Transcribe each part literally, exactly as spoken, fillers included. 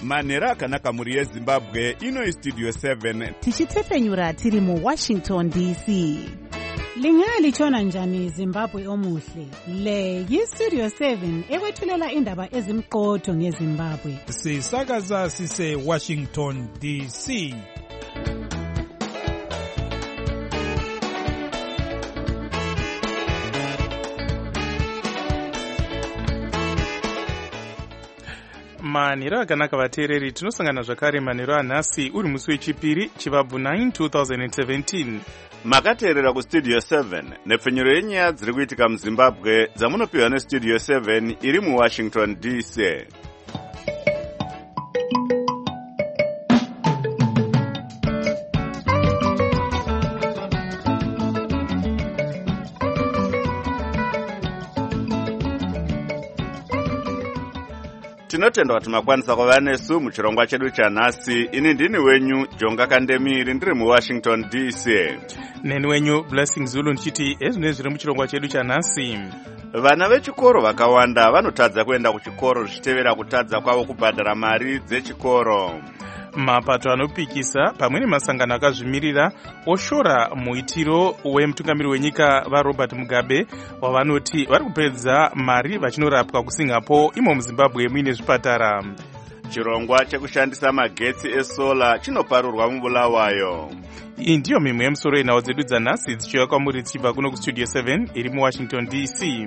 manhero akanaka mhuri yezimbabwe. Ino istudio seven tichitsefenyura tiri muwashington D C. Lingalitshona njani Zimbabwe omuhle? Le yistudio seven ekwethulela indaba ezimqotho ngeZimbabwe. Sisakaza sise Washington D C. manhero akanaka vateereri, tinosangana zvakare manhero anhasi uri musi wechipiri chivabvu nine two thousand seventeen. makateerera kustudio seven nepfenyuro yenyaya dziri kuitika muzimbabwe dzamunopiwa nestudio seven iri muwashington D C. tinotenda kuti makwanisa kuva nesu muchirongwa chedu chanhasi. Ini ndini wenyu Jonga Kandemiri ndiri muwashington D C. Neni wenyu Blessing Zulu ndichiti ezvine zviri muchirongwa chedu chanhasi. Vana vechikoro vakawanda vanotadza kuenda kuchikoro zvichitevera kutadza kwavo kubhadhara mari dzechikoro. Mapato anopikisa pamwe nemasangano akazvimirira oshora muitiro wemutungamiri wenyika vaRobert Mugabe wavanoti vari kupedza mari vachinorapwa kuSingapore imo muZimbabwe muine zvipatara. Chirongwa chekushandisa magetsi esola chinoparurwa muBulawayo. Iyi ndiyo mimwe yemusoro yenhau dzedu dzanhasi dzichiuya kwamuri dzichibva kuno kustudio seven iri muWashington D C.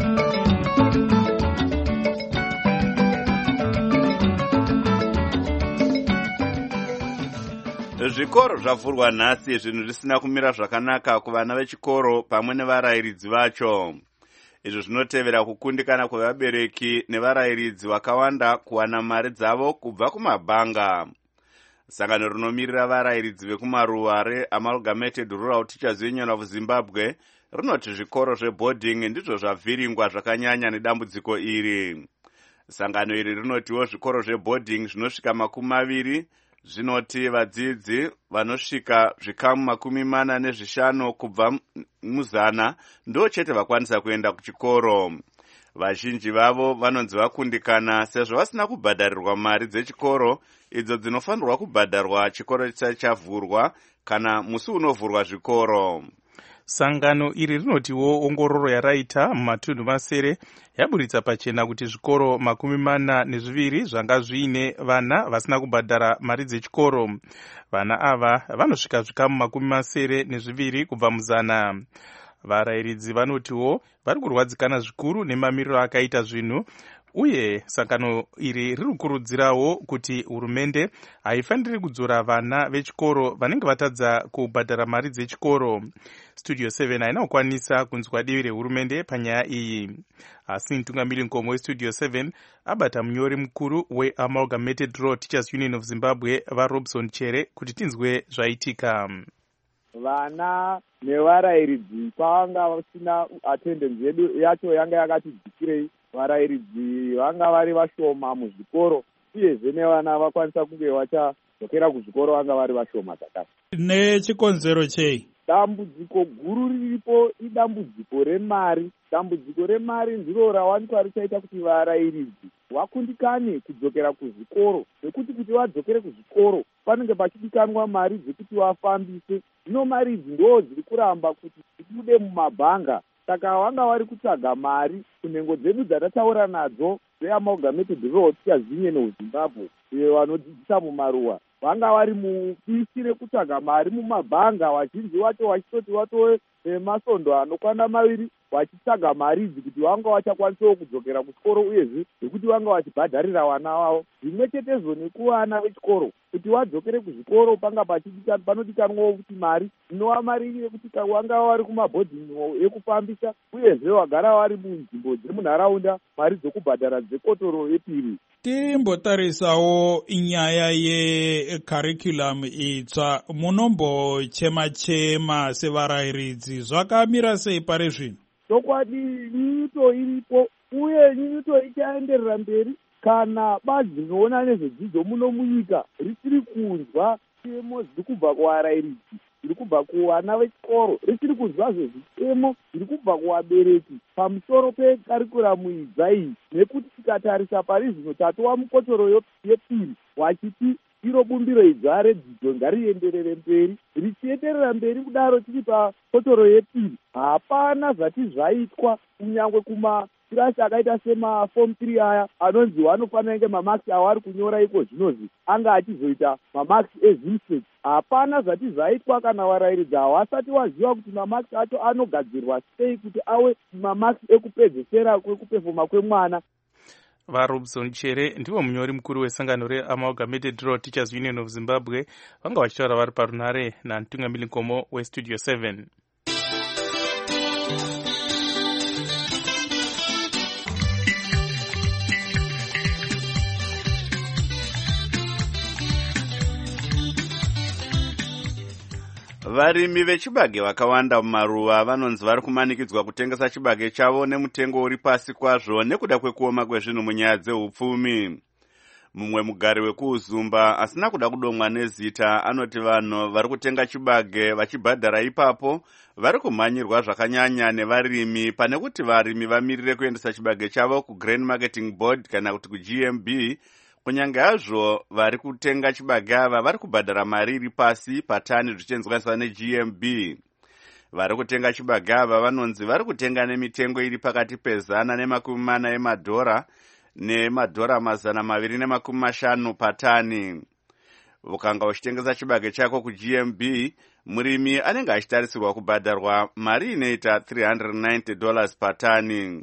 Zvikoro zvavhurwa nhasi, zvinhu zvisina kumira zvakanaka kuvana vechikoro pamwe nevarayiridzi vacho. Izvo zvinotevera kukundikana kwevabereki nevarayiridzi vakawanda kuwana mari dzavo kubva kumabhanga. Sangano rinomirira varayiridzi vekumaruwa reAmalgamated Rural Teachers Union of Zimbabwe rinoti zvikoro zveboarding ndizvo zvavhiringwa zvakanyanya nedambudziko iri. Sangano iri rinotiwo zvikoro zveboarding zvinosvika makumi maviri zvinoti vadzidzi vanosvika zvikamu makumi mana nezvishanu kubva muzana ndo chete vakwanisa kuenda kuchikoro. Vazhinji vavo vanonzi vakundikana sezvo vasina kubhadharirwa mari dzechikoro idzo dzinofanirwa kubhadharwa chikoro chavhurwa kana musi unovhurwa zvikoro. Sangano iri rinotiwo ongororo yaraita mumatunhu masere yaburitsa pachena kuti zvikoro makumi mana nezviviri zvanga zviine vana vasina kubhadhara mari dzechikoro. Vana ava vanosvika zvikamu makumi masere nezviviri kubva muzana. Varayiridzi vanotiwo vari kurwadzikana zvikuru nemamiriro akaita zvinhu, uye sangano iri ririkurudzirawo kuti hurumende haifaniri kudzora vana vechikoro vanenge vatadza kubhadhara mari dzechikoro. Studio seven haina kukwanisa kunzwa divi rehurumende panyaya iyi, asi mutungamiri nkomo westudio seven abata munyori mukuru weAmalgamated Rural Teachers Union of Zimbabwe vaRobson Chere kuti tinzwe zvaitika. Vana nevarayiridzi kwanga vasina attendance yedu yacho yanga yakati dzikirei. Varayiridzi vanga vari vashoma muzvikoro, uyezve nevana vakwanisa kunge vachadzokera kuzvikoro vanga vari vashoma zvakare. Nechikonzero chei? Dambudziko guru riripo idambudziko remari. Dambudziko remari ndiro rawanikwa richaita kuti varayiridzi vakundikane kudzokera kuzvikoro, nekuti kuti vadzokere kuzvikoro panenge pachidikanwa mari dzekuti vafambise. Zvino mari idzi ndo dziri kuramba kuti dzibude mumabhanga. Saka vanga vari kutsvaga mari kunhengo dzedu dzatataura nadzo veAmalgamated Rural Teachers Union of Zimbabwe vanodzidzisa mumaruwa. Vanga vari mupisi rekutsvaga mari mumabhanga, vazhinji vacho vachitoti vatove nemasondo anokwana maviri vachitsvaga mari idzi kuti vanga vachakwanisawo kudzokera kuchikoro, uyezve nekuti vanga vachibhadharira vana vavo. Zvimwe chetezvo nekuvana vechikoro kuti vadzokere kuzvikoro panga panodikanwawo kuti mari inova mari yekuti vanga vari kumabhodhingi ekufambisa, uyezve vagara vari munzvimbo dzemunharaunda mari dzokubhadhara dzekotoro yepiri. Tirimbotarisawo nyaya yecurriculum itsva, munombochema-chema sevarayiridzi, zvakamira sei pari zvino? Chokwadi nyunyuto iripo, uye nyunyuto ichaenderera mberi kana bazi rinoona nezvedzidzo muno munyika risiri kunzwa chemo dziri kubva kuvarayiridzi. zviri kubva kuvana vechikoro, richiri kuzvazve zvitemo zviri kubva kuvabereki pamusoro pekarikuramu idza iyi, nekuti tikatarisa pari zvino tatova mukotoro yepiri wachiti iro bumbiro idza redzidzo ngarienderere mberi. Richienderera mberi kudaro tiri pakotoro yepiri, hapana zvati zvaitwa kunyangwe kumakirasi akaita semafom tiri aya anonzi vanofanira kunge mamakisi avari kunyora iko zvinozi anga achizoita mamakisi ezimsek. Hapana zvati zvaitwa kana varairidzi havasati vaziva kuti mamakisi acho anogadzirwa sei kuti ave mamakisi ekupedzesera kwekupefoma kwemwana. varobson chere ndivo munyori mukuru wesangano reamalgamated rural teachers union of zimbabwe vanga vachitaura vari parunare namutungamiri nkomo westudio seven. Varimi vechibage vakawanda mumaruva vanonzi vari kumanikidzwa kutengesa chibage chavo nemutengo uri pasi kwazvo nekuda kwekuoma kwezvinhu munyaya dzeupfumi. Mumwe mugari wekuuzumba asina kuda kudomwa nezita anoti vanhu vari kutenga chibage vachibhadhara ipapo vari kumhanyirwa zvakanyanya nevarimi pane kuti varimi vamirire kuendesa chibage chavo kuGrain Marketing Board kana kuti kuG M B. Kunyange hazvo vari kutenga chibage ava vari kubhadhara mari iri pasi patani zvichienzwaniswa neG M B. Vari kutenga chibage ava vanonzi vari kutenga nemitengo iri pakati pezana nemakumi mana emadhora nemadhora mazana maviri nemakumi mashanu patani. Ukanga uchitengesa chibage chako kuG M B, murimi anenge achitarisirwa kubhadharwa mari inoita three hundred ninety dollars patani.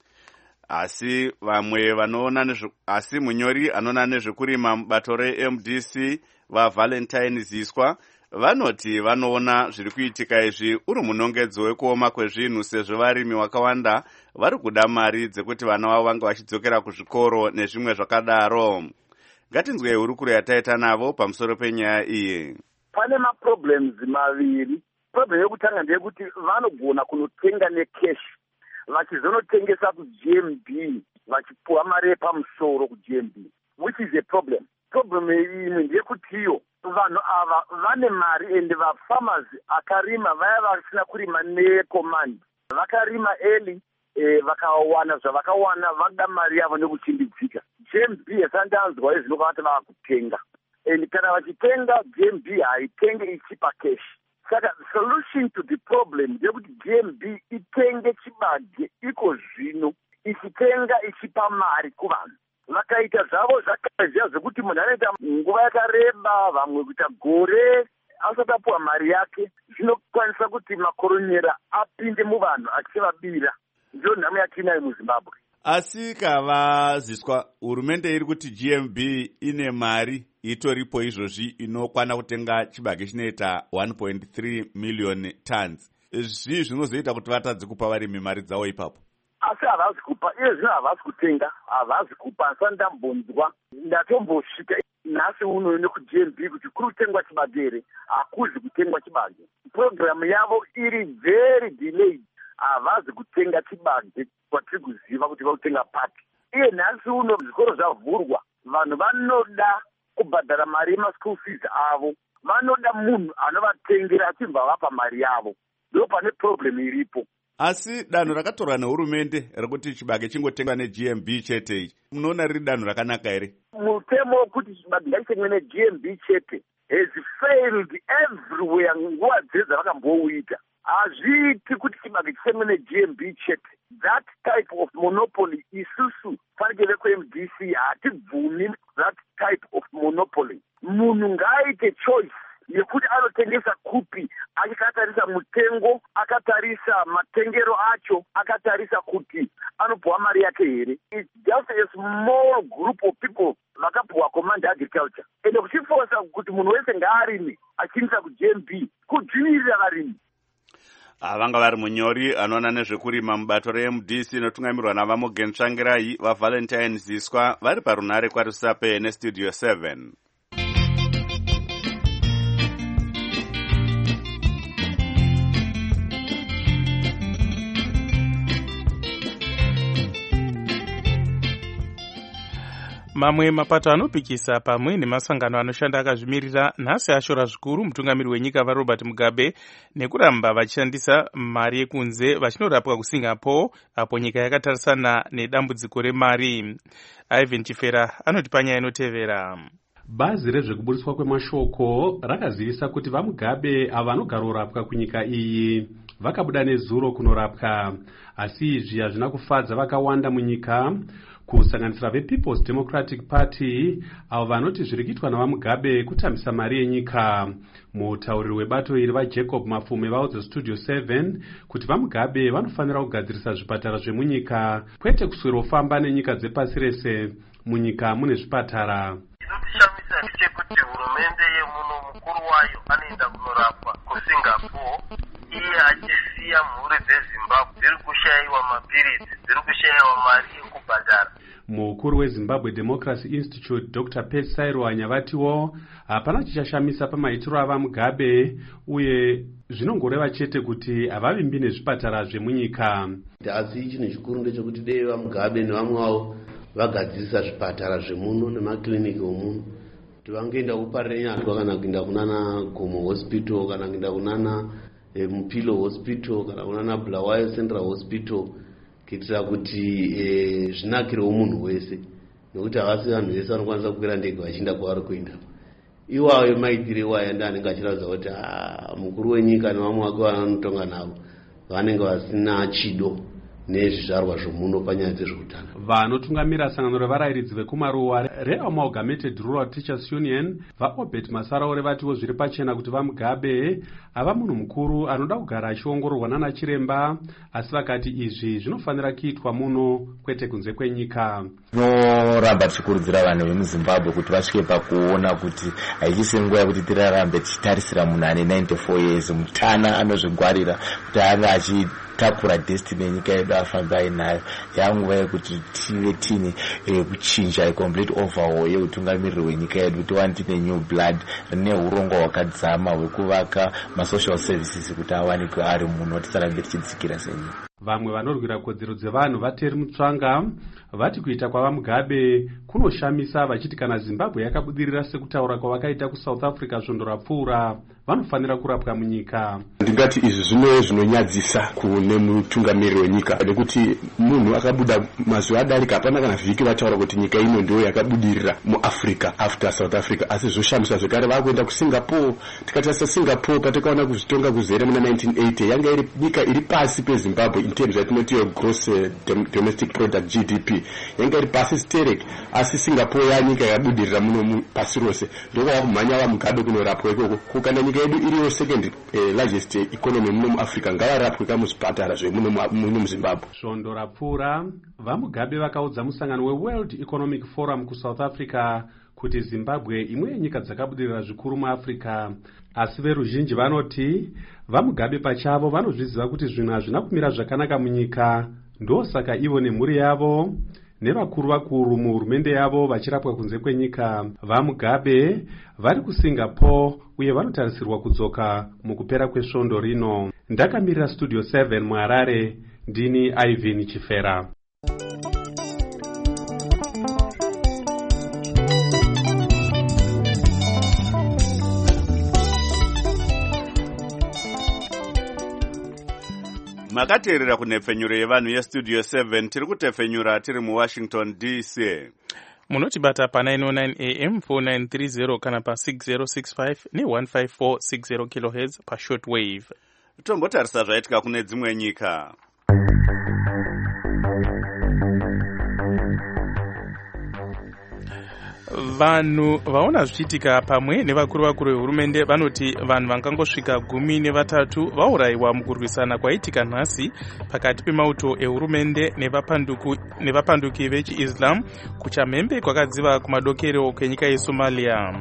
Asi vamwe vanoona nezve asi munyori anoona nezvekurima mubato reM D C vaValentine Ziswa vanoti vanoona zviri kuitika izvi uri munongedzo wekuoma kwezvinhu sezvo varimi vakawanda vari kuda mari dzekuti vana vavo vange vachidzokera kuzvikoro nezvimwe zvakadaro. Ngatinzwei hurukuro yataita navo pamusoro penyaya iyi. Pane maproblems maviri. Problem yekutanga ndeyekuti vanogona kunotenga necash vachizonotengesa kuG M B vachipuwa mari yepamusoro kuG M B, which is a problem. Problem imwe ndeyekuti iyo vanhu ava vane mari ende vafarmers akarima vaya vasina kurima necommand vakarima early e, vakawana zvavakawana vada mari yavo nekuchimbidzika. G M B yasandanzwa izvinokavati vakutenga and kana vachitenga G M B haitenge ichipa cash. Saka solution to the problem ndeyekuti G M B itenge chibage iko zvino ichitenga ichipa mari kuvanhu. Vakaita zvavo zvakaziya zvekuti munhu anoita nguva yakareba vamwe kuita gore asati apuwa mari yake zvinokwanisa kuti makoronyera apinde muvanhu achivabira. Ndio nhamo yatinayo muZimbabwe. Asi kavaziswa hurumende iri kuti G M B ine mari itoripo izvozvi inokwana kutenga chibage chinoita one point three million tons. Izvi zvinozoita kuti vatadze kupa varimi mari dzavo ipapo. Asi havazi kupa, iye zvino havazi kutenga, havazi kupa. Asati ndambonzwa, ndatombosvika nhasi uno nekuG M B kuti kuri kutengwa chibage, hakuzi kutengwa chibage. Programu yavo iri very delayed. Havazi kutenga chibage kwatiri kuziva kuti vakutenga pati. Iye nhasi uno zvikoro zvavhurwa, vanhu vanoda kubhadhara mari yemaschool fees avo, vanoda munhu anovatengera achibva vapa mari yavo. Ndo pane problem iripo. Asi danho rakatorwa nehurumende rekuti chibage chingotengwa neG M B chete ichi, munoona riri danho rakanaka here? Mutemo wekuti chibage ngachitengwe neG M B chete has failed everywhere nguva dzese dzavakambouita. Hazviiti kuti chibage chitengwe neG M B chete. That type of monopoly isusu fanike vekuM D C hatibvumi that type of monopoly. Munhu ngaaite choice yekuti anotengesa kupi, achikatarisa mutengo, akatarisa matengero acho, akatarisa kuti anopuwa mari yake here. It's just a small group of people vakapuwa command agriculture. Ende kuchifosa kuti munhu wese ngaarime achiindisa kuG M B kudzivirira varimi. Vanga vari munyori anoona nezvekurima mubato reM D C inotungamirwa navaMorgan Tsvangirai vaValentine Ziswa vari parunare kwaRusape nestudio seven. Mamwe mapato anopikisa pamwe nemasangano anoshanda akazvimirira nhasi ashora zvikuru mutungamiri wenyika vaRobert Mugabe nekuramba vachishandisa mari yekunze vachinorapwa kuSingapore apo nyika yakatarisana nedambudziko remari. Ivan Chifera anoti panyaya inotevera. Bazi rezvekuburiswa kwemashoko rakazivisa kuti vaMugabe ava vanogara kurapwa kunyika iyi vakabuda nezuro kunorapwa, asi izvi hazvina kufadza vakawanda munyika, kusanganisira vePeople's Democratic Party avo vanoti zviri kuitwa navaMugabe kutambisa mari yenyika. Mutauriri webato iri vaJacob Mafume vaudza Studio seven kuti vaMugabe vanofanira kugadzirisa zvipatara zvemunyika, kwete kuswera kufamba nenyika dzepasi rese. Munyika mune zvipatara. Inotishamisa ndechekuti hurumende yemuno mukuru wayo anoenda kunorapwa kuSingapore, iye achisiya mhuri dzeZimbabwe dziri kushayiwa mapirizi, dziri kushayiwa mari yekubhadhara. Mukuru weZimbabwe Democracy Institute Doctor Percy Sairwanya vatiwo hapana chichashamisa pamaitiro avaMugabe uye zvinongoreva chete kuti havavimbi nezvipatara zvemunyika. Asi chinhu chikuru ndechekuti dei vaMugabe nevamwe vavo vagadzirisa zvipatara zvemuno nemakiliniki omuno kuti vangoenda kuparira nyatwa kana kuenda kunana Gomo Hospital kana kuenda kunana e, Mupilo Hospital kana kunana Bulawayo Central Hospital kuitira kuti e, zvinakirewo munhu wese, nekuti havasi vanhu vese vanokwanisa kukwira ndege vachienda kwavari kuenda. Iwayo maitire iwayo ndiye anenge achiratidza kuti mukuru wenyika nevamwe vake vanotonga navo vanenge vasina chido nezvizvarwa zvomuno panyaya dzezveutano. Vanotungamira sangano revarayiridzi vekumaruwa reAmalgamated Rural Teachers Union vaObert Masaraure vatiwo zviri pachena kuti vaMugabe ava munhu mukuru anoda kugara achiongororwa nana chiremba, asi vakati izvi zvinofanira kuitwa muno kwete kunze kwenyika. Tinoramba tichikurudzira vanhu vemuZimbabwe kuti vasvike pakuona kuti haichisi nguva yekuti tirarambe tichitarisira munhu ane ninety-four years mutana anozvingwarira kuti ave achitakura destiny yenyika yedu afamba ainayo. Yanguva yekuti tive tine kuchinja complete overhaul yeutungamiriri hwenyika yedu, tiwane tine new blood rine urongo hwakadzama hwekuvaka masocial services kuti awanikwe ari muno, tisarambe tichidzikira senyika. Vamwe vanorwira kodzero dzevanhu vateri mutsvanga vati kuita kwavaMugabe kunoshamisa, vachiti kana Zimbabwe yakabudirira sekutaura kwavakaita kuSouth Africa svondo rapfuura vanofanira kurapwa munyika. Ndingati izvi zvino zvinonyadzisa kune mutungamiriri wenyika, nekuti munhu akabuda mazuva adarika hapana kana vhiki vataura kuti nyika ino ndiyo yakabudirira muAfrica after South Africa, asi zvoshamisa zvekare vakuenda kuSingapore. Tikatarisa Singapore patakaona kuzvitonga kuzere muna nineteen eighty yanga iri nyika iri pasi peZimbabwe in terms yatinoti gross domestic product G D P, yanga iri pasi sterek, asi Singapore yanyika yakabudirira muno pasi rose. Ndokwa kumhanya vaMugabe kunorapwa ikoko. Kukana nyika yedu iriyo second eh, largest economy muno muAfrica ngavarapwe kamuzvipatara zvemuno muno muZimbabwe. Svondo rapfuura vaMugabe vakaudza musangano weWorld Economic Forum kuSouth Africa kuti Zimbabwe imwe yenyika dzakabudirira zvikuru muAfrica, asi veruzhinji vanoti vaMugabe pachavo vanozviziva kuti zvinhu hazvina kumira zvakanaka munyika, ndosaka ivo nemhuri yavo nevakuru vakuru muhurumende yavo vachirapwa kunze kwenyika. vaMugabe vari kuSingapore uye vanotarisirwa kudzoka mukupera kwesvondo rino. Ndakamirira Studio seven muHarare, ndini Ivan Chifera. Makateerera kunhepfenyuro yevanhu yeStudio seven, tiri kutefenyura tiri muWashington D C. Munotibata pa nine oh nine A M four nine three zero kana pa six zero six five ne one five four six zero kilohertz pa shortwave. Tombotarisa zvaitika kune dzimwe nyika. Vanhu vaona zvichiitika pamwe nevakuru vakuru vehurumende vanoti vanhu vangangosvika gumi nevatatu vaurayiwa mukurwisana kwaitika nhasi pakati pemauto ehurumende nevapanduki vechiIslam kuchamhembe kwakadziva kumadokero kwenyika yeSomalia.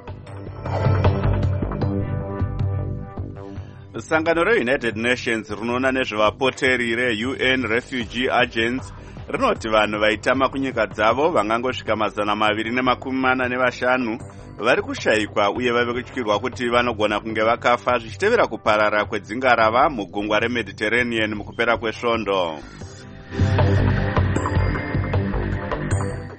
Sangano reUnited Nations rinoona nezvevapoteri reU N Refugee Agents rinoti vanhu vaitama kunyika dzavo vangangosvika mazana maviri nemakumi mana nevashanu vari kushayikwa uye vave kutyirwa kuti vanogona kunge vakafa zvichitevera kuparara kwedzingarava mugungwa reMediterranean mukupera kwesvondo.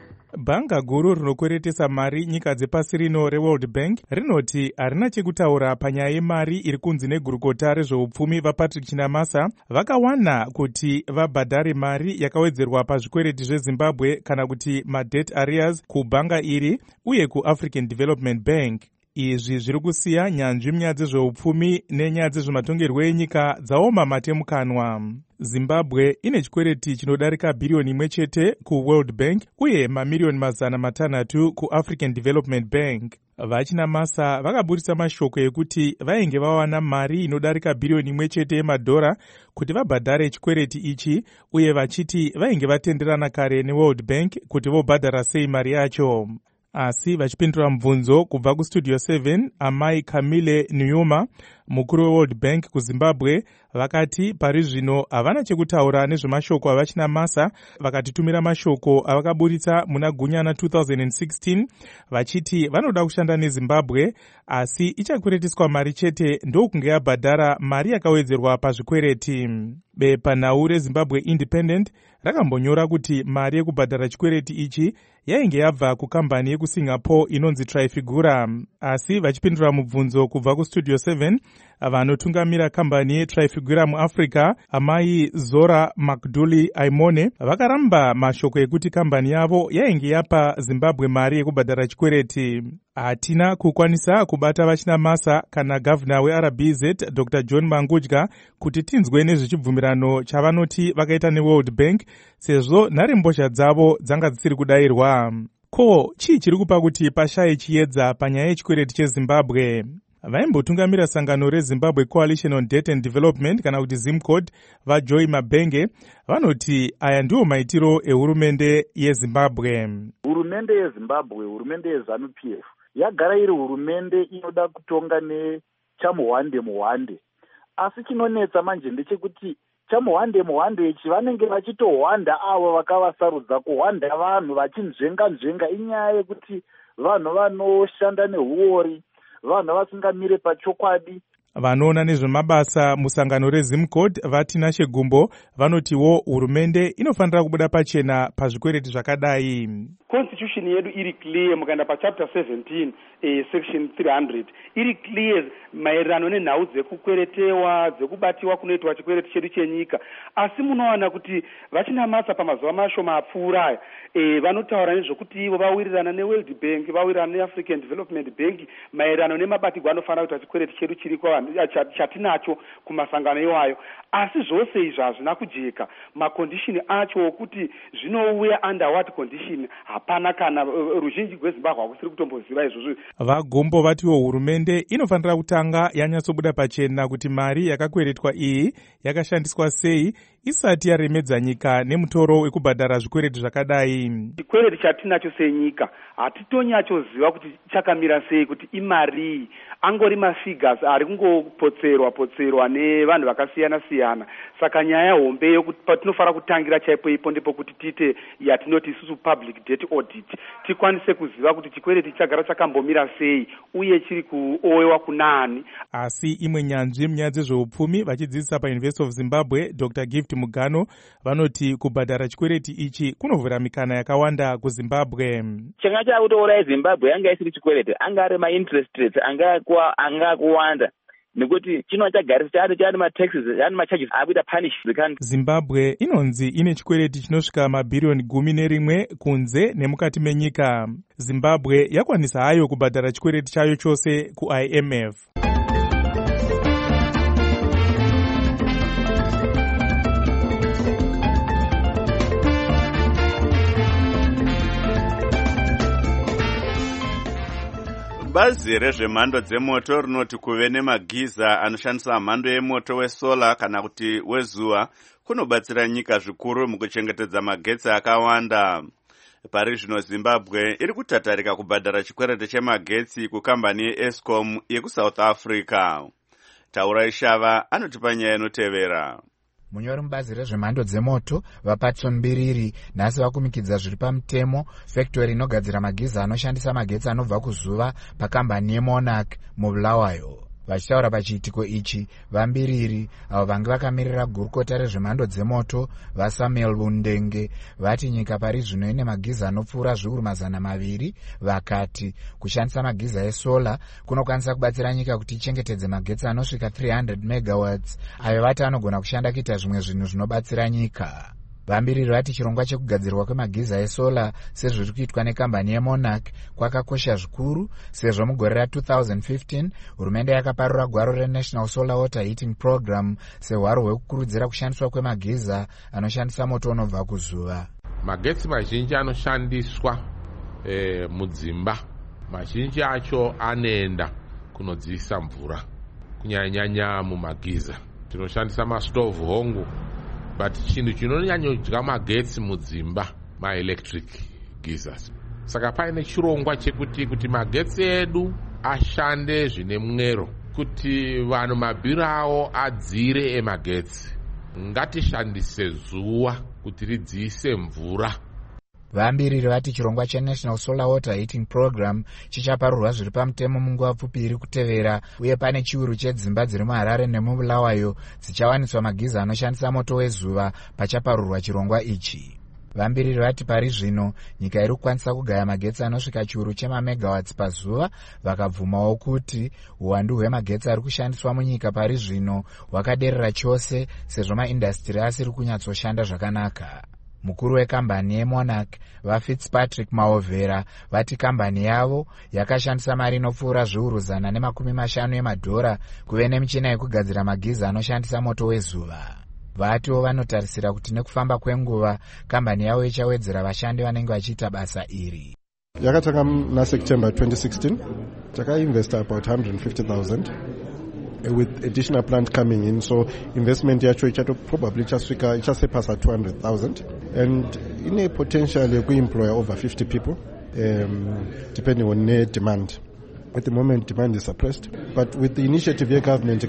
bhanga guru rinokweretesa mari nyika dzepasi rino reworld bank rinoti harina chekutaura panyaya yemari iri kunzi negurukota rezveupfumi vapatrick chinamasa vakawana kuti vabhadhare mari yakawedzerwa pazvikwereti zvezimbabwe kana kuti madebt arrears kubhanga iri uye kuafrican development bank. Izvi zviri kusiya nyanzvi munyaya dzezveupfumi nenyaya dzezvematongerwo enyika dzaoma matemukanwa. Zimbabwe ine chikwereti chinodarika bhiriyoni imwe chete kuworld bank uye mamiriyoni mazana matanhatu kuafrican development bank. Vachinamasa vakaburitsa mashoko ekuti vainge vawana mari inodarika bhiriyoni imwe chete yemadhora kuti vabhadhare chikwereti ichi, uye vachiti vainge vatenderana kare neworld bank kuti vobhadhara sei mari yacho. Asi vachipindura mubvunzo kubva kustudio seven, amai Camille Nyuma, mukuru weWorld Bank kuZimbabwe, vakati pari zvino havana chekutaura nezvemashoko avachinamasa, vakatitumira mashoko avakaburitsa muna gunyana two thousand sixteen, vachiti vanoda kushanda neZimbabwe, asi ichakweretiswa mari chete ndokunge yabhadhara mari yakawedzerwa pazvikwereti. Bepanhau reZimbabwe Independent rakambonyora kuti mari yekubhadhara chikwereti ichi yainge yabva kukambani yekusingapore inonzi Trifigura. Asi vachipindura mubvunzo kubva kustudio seven, vanotungamira kambani yeTrifigura muAfrica, amai Zora Makduli Aimone, vakaramba mashoko ekuti kambani yavo yainge yapa Zimbabwe mari yekubhadhara chikwereti. Hatina kukwanisa kubata vachinamasa kana gavana weR B Z Doctor John Mangudya kuti tinzwe nezvechibvumirano chavanoti vakaita neWorld Bank, sezvo nharembozha dzavo dzanga dzisiri kudayirwa. Ko, chii chiri kupa kuti pashaye chiedza panyaya yechikwereti cheZimbabwe? Vaimbotungamira sangano reZimbabwe Coalition on Debt and Development kana kuti ZIMCODE, vaJoy Mabenge, vanoti aya ndiwo maitiro ehurumende yeZimbabwe. Hurumende yeZimbabwe, hurumende yeZANU P F, yagara iri hurumende inoda kutonga nechamuhwande muhwande. Asi chinonetsa manje ndechekuti chamuhwande muhwande ichi vanenge vachitohwanda avo vakavasarudza kuhwanda vanhu vachinzvenga nzvenga. Inyaya yekuti vanhu vanoshanda nehuori, vanhu vasingamire pachokwadi. Vanoona nezvemabasa musangano reZIMCODE vatina Shegumbo vanotiwo hurumende inofanira kubuda pachena pazvikwereti zvakadai. Constitution yedu iri clear mukaenda pachapter seventeen eh, section three hundred iri clear maererano nenhau dzekukweretewa dzekubatiwa kunoitwa chikwereti chedu chenyika. Asi munowana kuti vachinamasa pamazuva mashoma apfuura eh, vanotaura nezvokuti ivo vawirirana neWorld Bank, vawirirana neAfrican Development Bank maererano nemabatirwo anofanira kuita chikwereti chedu chiri kwavanhu chatinacho kumasangano iwayo. Asi zvose izvi hazvina kujeka. Makondishini acho okuti zvinouya under what condition hapana kana ruzhinji rweZimbabwe hakusiri kutomboziva izvozvo. Vagombo vatiwo hurumende inofanira kutanga yanyatsobuda pachena kuti mari yakakweretwa iyi yakashandiswa sei isati yaremedza nyika nemutoro wekubhadhara zvikwereti zvakadai. Chikwereti chatinacho senyika hatitonyachoziva kuti chakamira sei, kuti imari angori mafigures ari kungopotserwa potserwa nevanhu vakasiyana siyana. Saka nyaya hombe yokuti patinofanira kutangira chaipo ipo ndipo kuti tiite yatinoti isusu public debt audit, tikwanise kuziva kuti chikwereti chagara chakambomira sei uye chiri kuowewa kunani. Asi imwe nyanzvi munyaya dzezveupfumi vachidzidzisa paUniversity of Zimbabwe Doctor Gift Mugano vanoti kubhadhara chikwereti ichi kunovhura mikana yakawanda kuZimbabwe. Changa chakutouraya Zimbabwe anga isiri chikwereti, anga ari ma-interest rates anga kuwanda. Nekuti chino chagarisa chari chari mataxes chari macharges akuita punish the country. Zimbabwe inonzi ine chikwereti chinosvika mabhiriyoni gumi nerimwe kunze nemukati menyika. Zimbabwe yakwanisa hayo kubhadhara chikwereti chayo chose kuI M F. Bazi rezvemhando dzemoto rinoti kuve nemagiza anoshandisa mhando yemoto wesola kana kuti wezuva kunobatsira nyika zvikuru mukuchengetedza magetsi akawanda. Pari zvino Zimbabwe iri kutatarika kubhadhara chikwereti chemagetsi kukambani yeEscom yekuSouth Africa. Taura Ishava anotipa nyaya inotevera. Munyori mubazi rezvemhando dzemoto vaPatson Mbiriri nhasi vakumikidza zviri pamutemo factory inogadzira magiza anoshandisa magetsi anobva kuzuva pakambani yeMonarch mubulawayo. Vachitaura pachiitiko ichi, vambiriri avo vange vakamirira gurukota rezvemhando dzemoto vaSamuel Bundenge vati nyika pari zvino ine magiza anopfuura zviuru mazana maviri, vakati kushandisa magiza esola kunokwanisa kubatsira nyika kuti ichengetedze magetsi anosvika three hundred megawatts ayo vati anogona kushanda kuita zvimwe zvinhu zvinobatsira nyika. Vambiriri vati chirongwa chekugadzirwa kwemagiza esola sezviri kuitwa nekambani yeMonarch kwakakosha zvikuru sezvo mugore ra two thousand fifteen hurumende yakaparura gwaro reNational Solar Water Heating Program sehwaro hwekukurudzira kushandiswa kwemagiza anoshandisa moto unobva kuzuva. Magetsi mazhinji anoshandiswa e, mudzimba mazhinji acho anoenda kunodzisa mvura kunyanya mumagiza. Tinoshandisa mastovhu hongu, but chinhu chinonyanyodya magetsi mudzimba maelectric geysers. Saka paine chirongwa chekuti kuti magetsi edu ashande zvine mwero, kuti vanhu mabhiri avo adzire emagetsi, ngatishandise zuva kuti ridzise mvura. Vambiriri vati chirongwa cheNational Solar Water Heating Program chichaparurwa zviri pamutemo munguva pfupi iri kutevera, uye pane chiuru chedzimba dziri muHarare nemubulawayo dzichawaniswa magiza anoshandisa moto wezuva pachaparurwa chirongwa ichi. Vambiriri vati pari zvino nyika iri kukwanisa kugaya magetsi anosvika chiuru chemamegawatts pazuva, vakabvumawo kuti uwandu hwemagetsi ari kushandiswa munyika pari zvino hwakaderera chose sezvo maindastiri asiri kunyatsoshanda zvakanaka. Mukuru wekambani yeMonarch vaFitzpatrick Maovera vati kambani yavo yakashandisa mari inopfuura zviuru zana nemakumi mashanu emadhora kuve nemichina yekugadzira magiza anoshandisa moto wezuva. Vatiwo vanotarisira kuti nekufamba kwenguva kambani yavo ichawedzera vashandi vanenge vachiita basa iri. Yakatanga naSeptember twenty sixteen, takainvesta about one hundred fifty thousand with additional plant coming in, so investment yacho ichato probably ichasvika ichasurpass two hundred thousand, and ine potential yekuemploy over fifty people um, depending on net demand. At the moment demand is suppressed, but with the initiative of government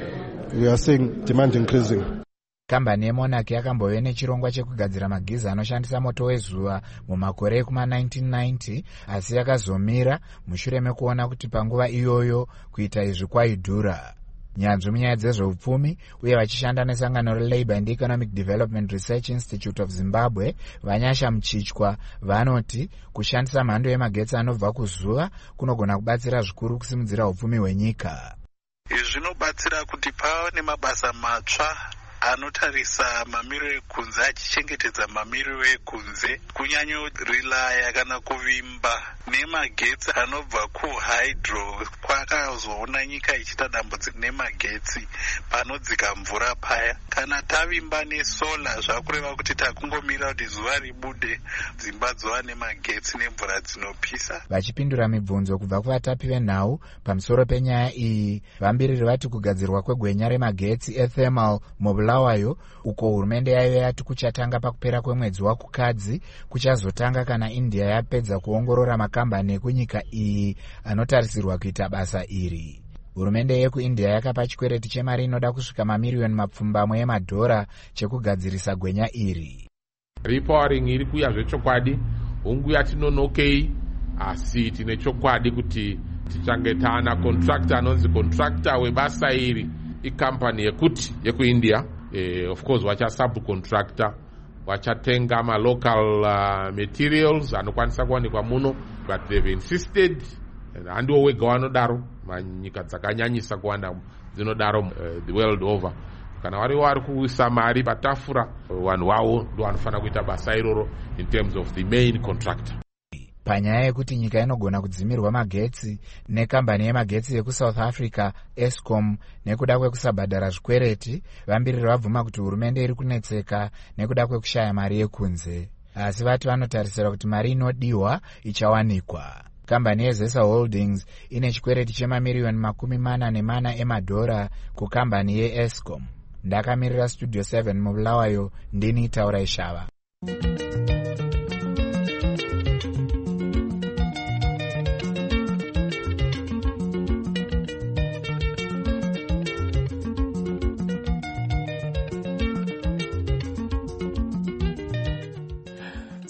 we are seeing demand increasing. Kambani yeMonarch yakambove nechirongwa chekugadzira magiza anoshandisa moto wezuva mumakore ekuma nineteen ninety, asi yakazomira mushure mekuona kuti panguva iyoyo kuita izvi kwaidhura. Nyanzvi munyaya dzezveupfumi uye vachishanda nesangano reLabour and Economic Development Research Institute of Zimbabwe Vanyasha Mchichwa vanoti kushandisa mhando yemagetsi anobva kuzuva kunogona kubatsira zvikuru kusimudzira upfumi hwenyika. Izvi zvinobatsira kuti pava nemabasa matsva anotarisa mamiriro ekunze achichengetedza mamiriro ekunze, kunyanyorilaya kana kuvimba nemagetsi anobva kuhydro. Kwakazoona nyika ichita dambudziko nemagetsi panodzika mvura paya. Kana tavimba nesola zvakureva kuti takungomira kuti zuva ribude dzimba dzova nemagetsi nemvura dzinopisa. Vachipindura mibvunzo kubva kuvatapi venhau pamusoro penyaya iyi, vambiriri vati kugadzirwa kwegwenya remagetsi ethermal mubulawayo uko hurumende yayo yati kuchatanga pakupera kwemwedzi wakukadzi kuchazotanga kana India yapedza kuongorora makambani ekunyika iyi anotarisirwa kuita basa iri. Hurumende yekuIndia yakapa chikwereti chemari inoda kusvika mamiriyoni mapfumbamwe emadhora chekugadzirisa gwenya iri. Repowering iri kuya zvechokwadi, hungu yatinonokei, asi tine chokwadi kuti tichange taana contractor anonzi contractor webasa iri ikampani yekuti yekuIndia. Eh, of course wacha subcontractor wachatenga ma local uh, materials anokwanisa kuwanikwa muno, but they've insisted, handiwo wega wanodaro, manyika dzakanyanyisa kuwanda dzinodaro uh, the world over. Kana wariwo vari kuisa mari patafura, vanhu wavo ndo vanofana kuita basa iroro in terms of the main contractor. Panyaya yekuti nyika inogona kudzimirwa magetsi nekambani yemagetsi yekuSouth Africa Eskom nekuda kwekusabhadhara zvikwereti, vambiriri vabvuma kuti hurumende iri kunetseka nekuda kwekushaya mari yekunze, asi vati vanotarisira kuti mari inodiwa ichawanikwa. Kambani yeZesa Holdings ine chikwereti chemamiriyoni makumi mana nemana emadhora kukambani yeEskom. Ndakamirira Studio seven mubulawayo, ndini Taura Ishava.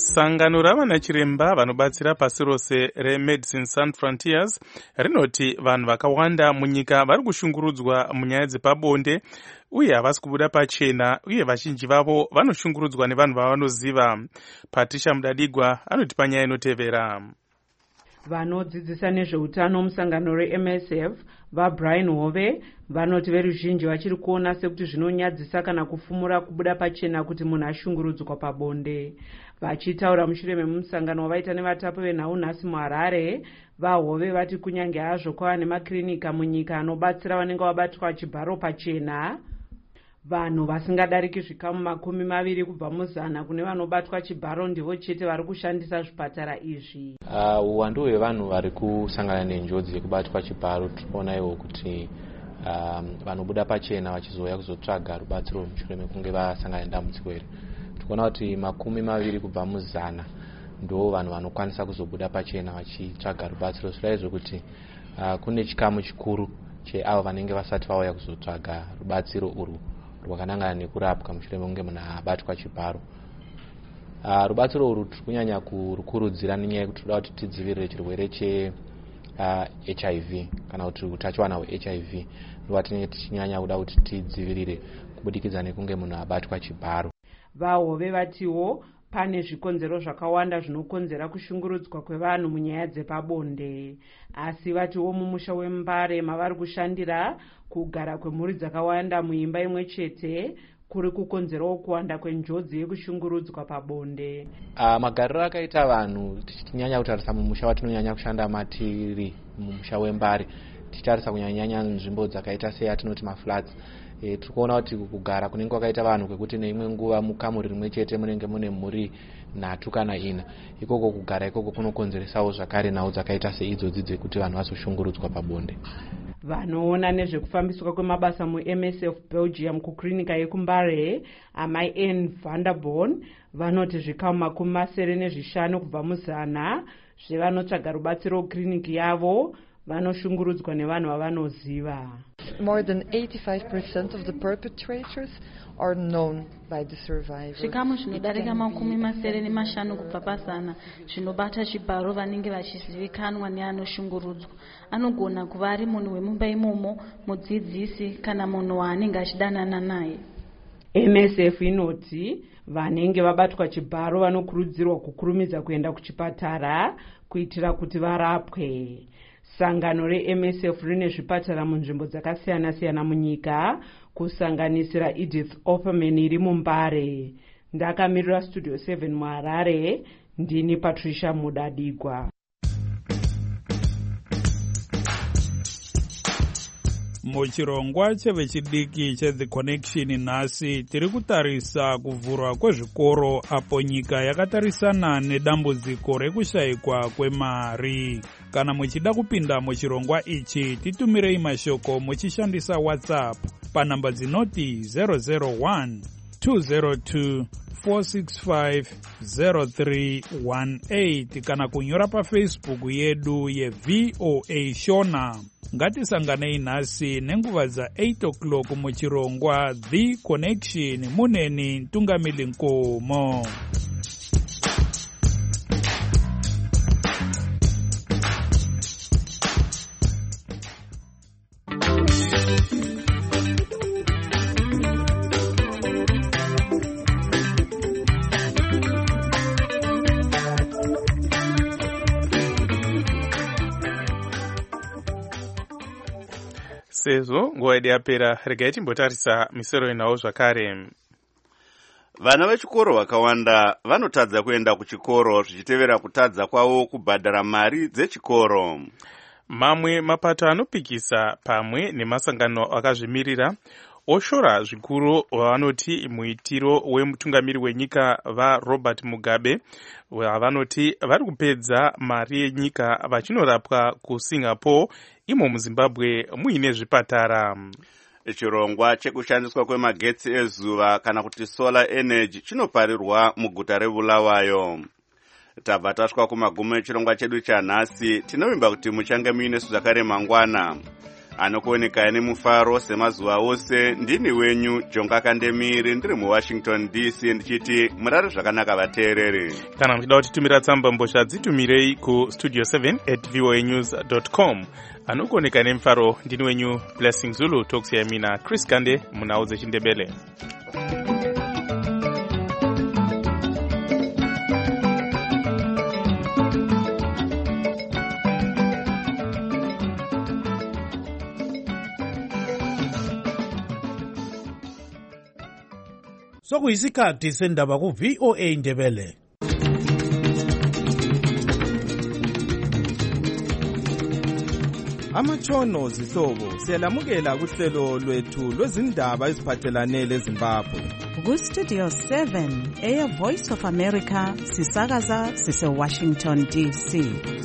Sangano ravanachiremba vanobatsira pasi rose reMedicine Sans Frontiers rinoti vanhu vakawanda munyika vari kushungurudzwa munyaya dzepabonde uye havasi kubuda pachena, uye vazhinji vavo vanoshungurudzwa nevanhu vavanoziva. Patricia Mudadigwa anoti panyaya inotevera. Vanodzidzisa nezveutano musangano reM S F vaBrian Hove vanoti veruzhinji vachiri kuona sekuti zvinonyadzisa kana kufumura kubuda pachena kuti munhu ashungurudzwa pabonde. Vachitaura mushure memusangano wavaita nevatapi venhau nhasi muHarare, vaHove vati kunyange hazvo kwava nemakirinika munyika anobatsira vanenge vabatwa chibharo pachena, vanhu vasingadariki zvikamu makumi maviri kubva muzana kune vanobatwa chibharo ndivo chete vari kushandisa zvipatara izvi. Uwandu hwevanhu vari kusangana nenjodzi yekubatwa chibharo tinoona iwo kuti vanobuda pachena vachizouya kuzotsvaga rubatsiro mushure mekunge vasangana nedambudziko iri. Tikuona kuti makumi maviri kubva muzana ndo vanhu vanokwanisa kuzobuda pachena vachitsvaga rubatsiro. Zvirayizvo kuti kune chikamu chikuru cheavo vanenge vasati vauya kuzotsvaga rubatsiro urwu rwakanangana nekurapwa mushure mekunge munhu abatwa chibharo. Uh, rubatsiro urwu tiri kunyanya kurukurudzira nenyaya yekuti toda kuti tidzivirire chirwere che uh, H I V kana kuti utachiwana hwe H I V ndowatinenge tichinyanya kuda kuti tidzivirire kubudikidza nekunge munhu abatwa chibharo. VaHove vatiwo pane zvikonzero zvakawanda zvinokonzera kushungurudzwa kwevanhu munyaya dzepabonde, asi vatiwo mumusha weMbare mavari kushandira kugara kwemhuri dzakawanda muimba imwe chete kuri kukonzerawo kuwanda kwenjodzi yekushungurudzwa pabonde. Uh, magariro akaita vanhu tichinyanya kutarisa mumusha watinonyanya kushanda matiri mumusha weMbare, tichitarisa kunyanyanya nzvimbo dzakaita seyatinoti maflats. E, tikuona kuti kugara kunenge kwakaita vanhu kwekuti neimwe nguva mukamuri rimwe chete munenge mune mhuri nhatu kana ina, ikoko kugara ikoko kunokonzeresawo zvakare nhau dzakaita seidzodzi dzekuti vanhu vazoshungurudzwa pabonde. Vanoona nezvekufambiswa kwemabasa muM S F Belgium kuklinika yekuMbare, amai Anne Vanderborn vanoti zvikamu makumi masere nezvishanu kubva muzana zvevanotsvaga rubatsiro kliniki yavo vanoshungurudzwa nevanhu vavanoziva. More than eighty-five percent of the perpetrators are known by the survivors. Zvikamu zvinodarika makumi masere nemashanu kubva pazana zvinobata chibharo vanenge vachizivikanwa neanoshungurudzwa. Anogona kuva ari munhu wemumba imomo, mudzidzisi kana munhu waanenge achidanana naye. M S F inoti vanenge vabatwa chibharo vanokurudzirwa kukurumidza kuenda kuchipatara kuitira kuti varapwe. Sangano reM S F rine zvipatara munzvimbo dzakasiyana siyana munyika kusanganisira Edith Offerman iri muMbare. Ndakamirira Studio seven muHarare, ndini Patricia Mudadigwa. Muchirongwa chevechidiki cheThe Connection nhasi tiri kutarisa kuvhurwa kwezvikoro apo nyika yakatarisana nedambudziko rekushayikwa kwemari. Kana muchida kupinda muchirongwa ichi titumirei mashoko muchishandisa WhatsApp panhamba dzinoti zero zero one two zero two four six five zero three one eight kana kunyora paFacebook yedu yeV O A Shona. Ngatisanganei nhasi nenguva dza eight o'clock muchirongwa The Connection muneni Ntungamili Nkomo. Sezvo nguva yedu yapera, regai timbotarisa misoro inhau zvakare. Vana vechikoro vakawanda vanotadza kuenda kuchikoro zvichitevera kutadza kwavo kubhadhara mari dzechikoro. Mamwe mapato anopikisa pamwe nemasangano akazvimirira oshora zvikuru vanoti muitiro wemutungamiri wenyika vaRobert Mugabe vanoti vari kupedza mari yenyika vachinorapwa kuSingapore imo muZimbabwe muine zvipatara. Chirongwa chekushandiswa kwemagetsi ezuva kana kuti solar energy chinoparirwa muguta reBulawayo. Tabva tasvika kumagumo echirongwa chedu chanhasi, tinovimba kuti muchange muine zvakare mangwana. anokuoneka nemufaro semazuva ose. Ndini wenyu Jonga Kandemiri, ndiri muWashington D C, ndichiti murare zvakanaka vateereri. Kana muchida kutitumira tsamba mbozha dzitumirei ku studio seven at voa news dot com. Anokuoneka nemufaro ndini wenyu Blessing Zulu, tokusiyai mina Chris Kande munhau dzechindebele. Sokuyisikhathi sendaba ku V O A Ndebele. Amatshono zihlobo siyalamukela kuhlelo lwethu lwezindaba eziphathelane leZimbabwe. Ku Studio seven eya Voice of America sisakaza sise Washington D C.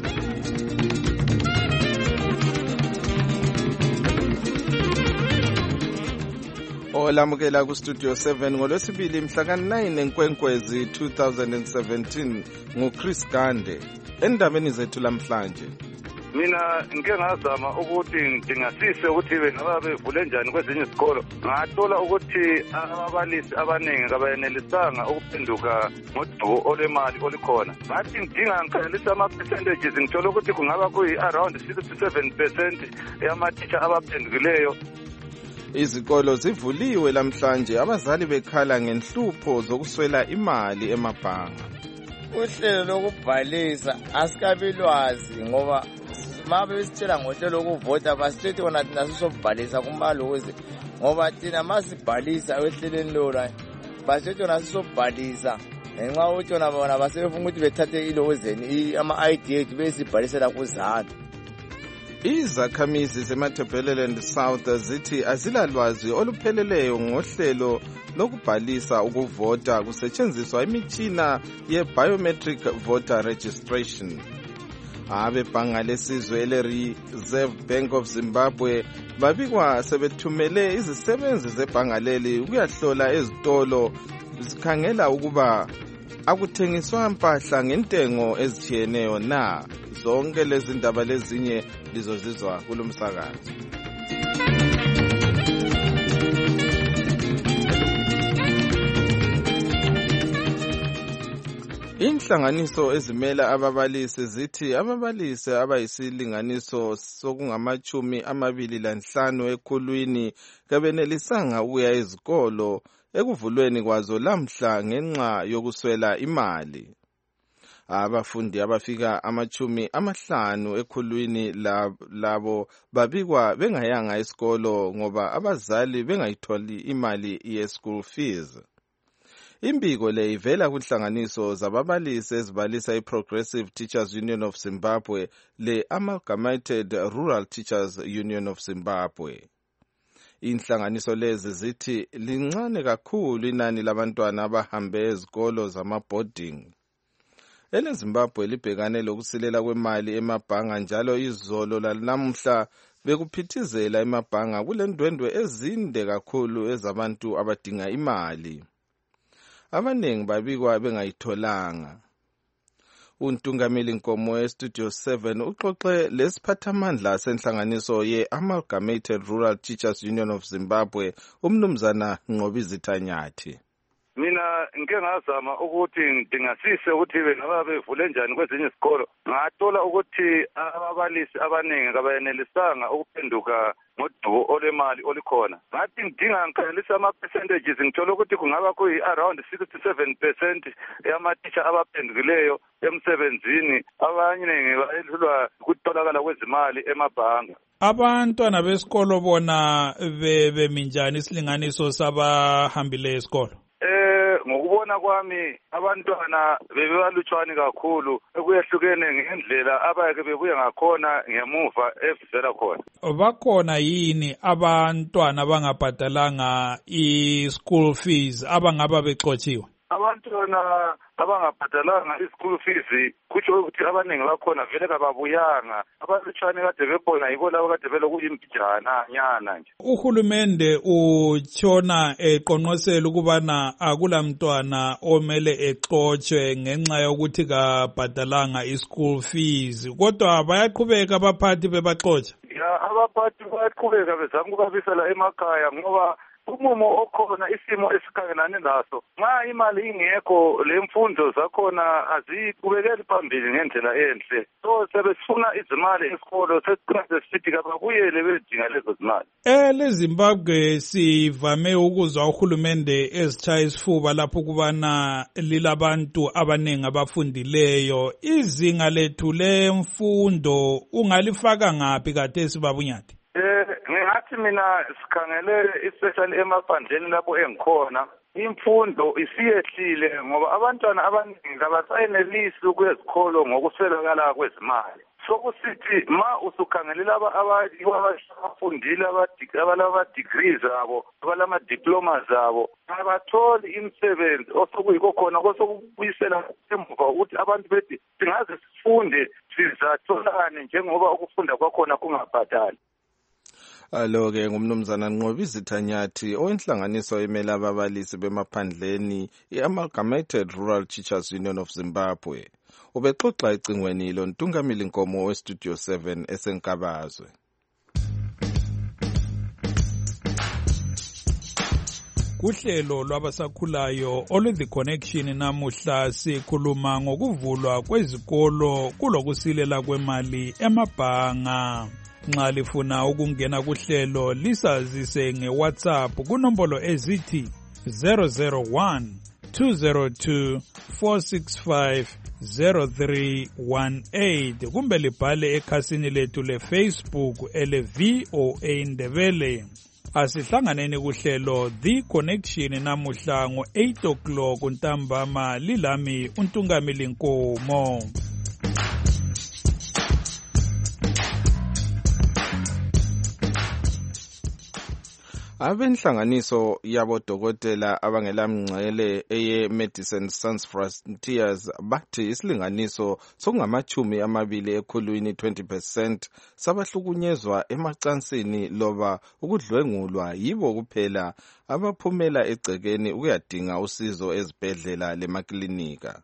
Olamukela ku Studio seven ngolwesibili mhla ka nine enkwenkwezi two thousand seventeen nguChris Gande. Endabeni zethu lamhlanje mina ngike ngazama ukuthi ngidingasise ukuthi bengaba bevule njani kwezinye izikolo. Ngathola ukuthi ababalisi abaningi kabayenelisanga ukuphenduka ngodubo olwemali olikhona. Ngathi ngidinga ngikhangelisa ama-percentages ngithola ukuthi kungaba kuyi-around sixty-seven percent yama-teacher abaphendukileyo. Izikolo zivuliwe lamhlanje, abazali bekhala ngenhlupho zokuswela imali emabhanga. Uhlelo lokubhalisa asikabi lwazi ngoba mabe besitshela ngohlelo lokuvota basithethe kona thina sisobhalisa kumalozi ngoba thina masibhalisa ehlelweni lona basithethe kona sisobhalisa ngenxa ukuthi bona bona basebefuna ukuthi bethathe ilozeni ama-I D ethu besibhalisela kuzana. Izakhamizi zeMatabeleland South zithi azilalwazi olupheleleyo ngohlelo lokubhalisa ukuvota kusetshenziswa imitshina ye-biometric voter registration. Abebhanga lesizwe ele-Reserve Bank of Zimbabwe babikwa sebethumele izisebenzi zebhanga leli ukuyahlola ezitolo zikhangela ukuba akuthengiswa impahla ngentengo ezitshiyeneyo na. Zonke lezi ndaba lezinye lizozizwa kulomsakazo. Inhlanganiso ezimela ababalisi zithi ababalisi abayisilinganiso sokungamachumi amabili lanhlanu ekhulwini kabenelisanga ukuya ezikolo ekuvulweni kwazo lamhla ngenxa yokuswela imali. Abafundi abafika amachumi amahlanu ekhulwini labo babikwa bengayanga esikolo ngoba abazali bengayitholi imali ye-school fees. Imbiko le ivela kunhlanganiso zababalisi ezibalisa i-Progressive Teachers Union of Zimbabwe le-Amalgamated Rural Teachers Union of Zimbabwe. Inhlanganiso lezi zithi lincane kakhulu inani labantwana abahambe ezikolo zama-boarding. EleZimbabwe libhekane lokusilela kwemali emabhanga njalo izolo lanamuhla bekuphithizela emabhanga kulendwendwe ezinde kakhulu ezabantu abadinga imali. Abanengi babikwa bengayitholanga. Untungameli Nkomo e-Studio seven uxoxe lesiphathamandla senhlanganiso ye-Amalgamated Rural Teachers Union of Zimbabwe, umnumzana Nqobizitha Nyathi. Mina ngike ngazama ukuthi ngidingasise ukuthi bengaba bevule njani kwezinye izikolo. Ngathola ukuthi ababalisi abaningi kabayenelisanga ukuphenduka ngodubo olwemali olikhona. Ngathi ngidinga ngikhangelisa ama-percentages ngithola ukuthi kungaba kuyi-around sixty-seven percent yama-teacher abaphendukileyo emsebenzini. Abaningi bayehlulwa ukutholakala kwezimali emabhanga. Abantwana besikolo bona beminjani isilinganiso sabahambileyo esikolo? Eh ngokubona kwami abantwana bebebalutshwane kakhulu ekuyehlukene ngendlela abayeke bebuye ngakhona ngemuva evela khona. Bakhona yini abantwana abangabhadalanga i-school fees abangaba bexotshiwe? Abantwana abangabhadalanga i-school fees kutsho ukuthi abaningi bakhona vele kababuyanga. Abalutshwane kade bekhona yibo labo kade belokuyimbijana nyana nje. Uhulumende utshona eqonqosela ukubana akulamntwana omele exotshwe ngenxa yokuthi kabhadalanga i-school fees, kodwa bayaqhubeka abaphathi bebaxotsha. Ya abaphathi bayaqhubeka bezama ukubabisela emakhaya ngoba umumo okhona isimo esikhangelane naso nxa imali ingekho le mfundo zakhona aziqhubekeli phambili ngendlela enhle so sebesifuna izimali esikolo sesicina sesithi kababuyele bedinga lezo zimali. EleZimbabwe sivame ukuzwa uhulumende ezitshaya isifuba lapho kubana lilabantu abaningi abafundileyo. Izinga lethu lemfundo ungalifaka ngaphi kathesi babunyati? Eh ngingathi mina sikhangele especially emaphandleni lapho engikhona imfundo isiyehlile ngoba abantwana abaningi abasayenelisi ukuya esikolo ngokuswelakala kwezimali. Sokusithi ma usukhangelela abafundile abalama degrees zabo abalama diplomas zabo abatholi imisebenzi osokuyikho khona kosokubuyisela emuva ukuthi abantu bethi singaze sifunde sizatholane njengoba ukufunda kwakhona kungabhadali. Alo-ke ngumnumzana Nqobisi Thanyathi owenhlanganiso emela ababalisi bemaphandleni i-Amalgamated Rural Teachers Union of Zimbabwe. Ubexoxa ecingweni lo Ntungamili Nkomo we-Studio seven esenkabazwe. Kuhlelo lwabasakhulayo olwe-The Connection namuhla sikhuluma ngokuvulwa kwezikolo kulokusilela kwemali emabhanga. Nxa lifuna ukungena kuhlelo lisazise nge-WhatsApp kunombolo ezithi zero zero one two zero two four six five zero three one eight kumbe libhale ekhasini lethu le-Facebook ele-V O A Ndebele. Asihlanganeni kuhlelo The Connection namuhla ngo-eight o'clock ntambama lilami uNtungamili Nkomo. Abenhlanganiso yabodokotela abangelamngcele eye Medicine Sans Frontiers bathi isilinganiso sokungamachumi amabili ekhulwini twenty percent sabahlukunyezwa emacansini loba ukudlwengulwa yibo kuphela abaphumela egcekeni ukuyadinga usizo ezibhedlela lemaklinika.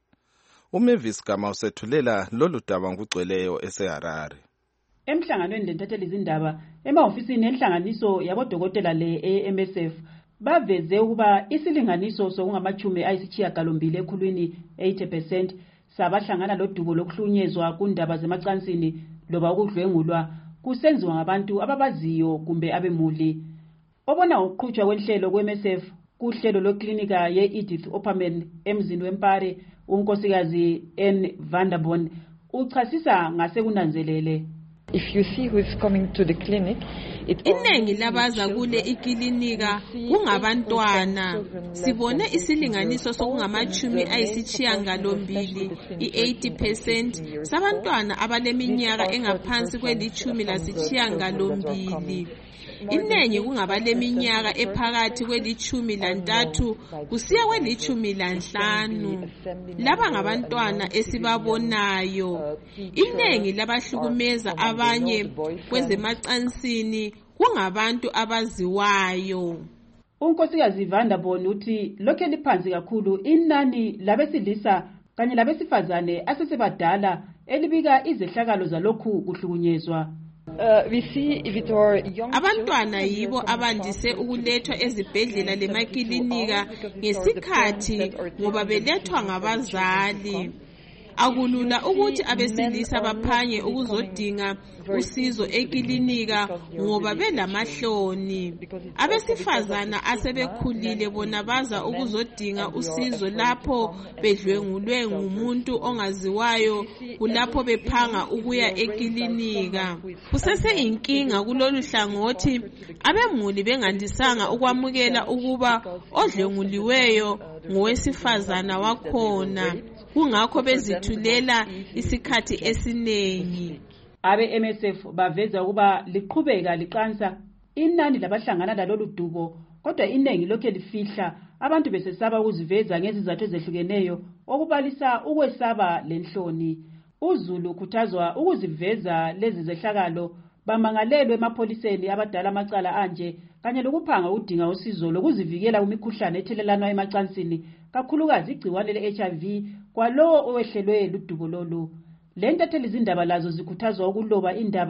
uMavis Gama usethulela lolu daba ngugcweleyo eseHarare. Emhlanganweni lentatheli izindaba emahofisini enhlanganiso yabodokotela le-A M S F baveze ukuba isilinganiso sokungamachumi ayisishiyagalombili ekhulwini eighty percent sabahlangana lodubo lokuhlunyezwa kundaba zemacansini loba ukudlwengulwa kusenziwa ngabantu ababaziyo kumbe abemuli. Obona ukuqhutshwa kwenhlelo kwe-M S F kuhlelo loklinika ye-Edith Opperman emzini wempare unkosikazi N Vanderbon uchasisa ngasekunanzelele. If you see who is coming to the clinic, iningi labaza kule ikilinika kungabantwana. Sibone isilinganiso sokungamachumi ayisishiyagalombili i-eighty percent sabantwana abaleminyaka engaphansi kwelichumi lasishiyagalombili. Iningi kungabaleminyaka ephakathi kwelichumi lantathu kusiya kwelichumi lanhlanu. Laba ngabantwana esibabonayo. Iningi labahlukumeza abanye kwezemacansini kungabantu abaziwayo. Unkosikazi Vanderbon uthi lokho liphansi kakhulu inani labesilisa kanye labesifazane asesebadala elibika izehlakalo zalokhu kuhlukunyezwa. Uh, we see if it were young abantwana yibo abandise ukulethwa ezibhedlela lemakilinika ngesikhathi ngoba belethwa ngabazali. Akulula ukuthi abesilisa baphange ukuzodinga usizo ekilinika ngoba belamahloni. Abesifazana asebekhulile bona baza ukuzodinga usizo lapho bedlwengulwe ngumuntu ongaziwayo kulapho bephanga ukuya ekilinika. Kusese inkinga kulolu hlangothi abemuli bengandisanga ukwamukela ukuba odlwenguliweyo ngowesifazana wakhona. Kungakho bezithulela isikhathi esinengi. Abe-M S F baveza ukuba liqhubeka liqansa inani labahlangana lalolu dubo kodwa iningi lokhe lifihla abantu besesaba ukuziveza ngezizathu ezehlukeneyo okubalisa ukwesaba lenhloni. uZulu ukhuthazwa ukuziveza lezi zehlakalo bamangalelwe emapholiseni abadala amacala anje kanye lokuphanga udinga usizo lokuzivikela kumikhuhlane ethelelana emacansini kakhulukazi igciwane le-H I V kwalowo owehlelwe ludubo lolu. Le ntatheli izindaba lazo zikhuthazwa ukuloba indaba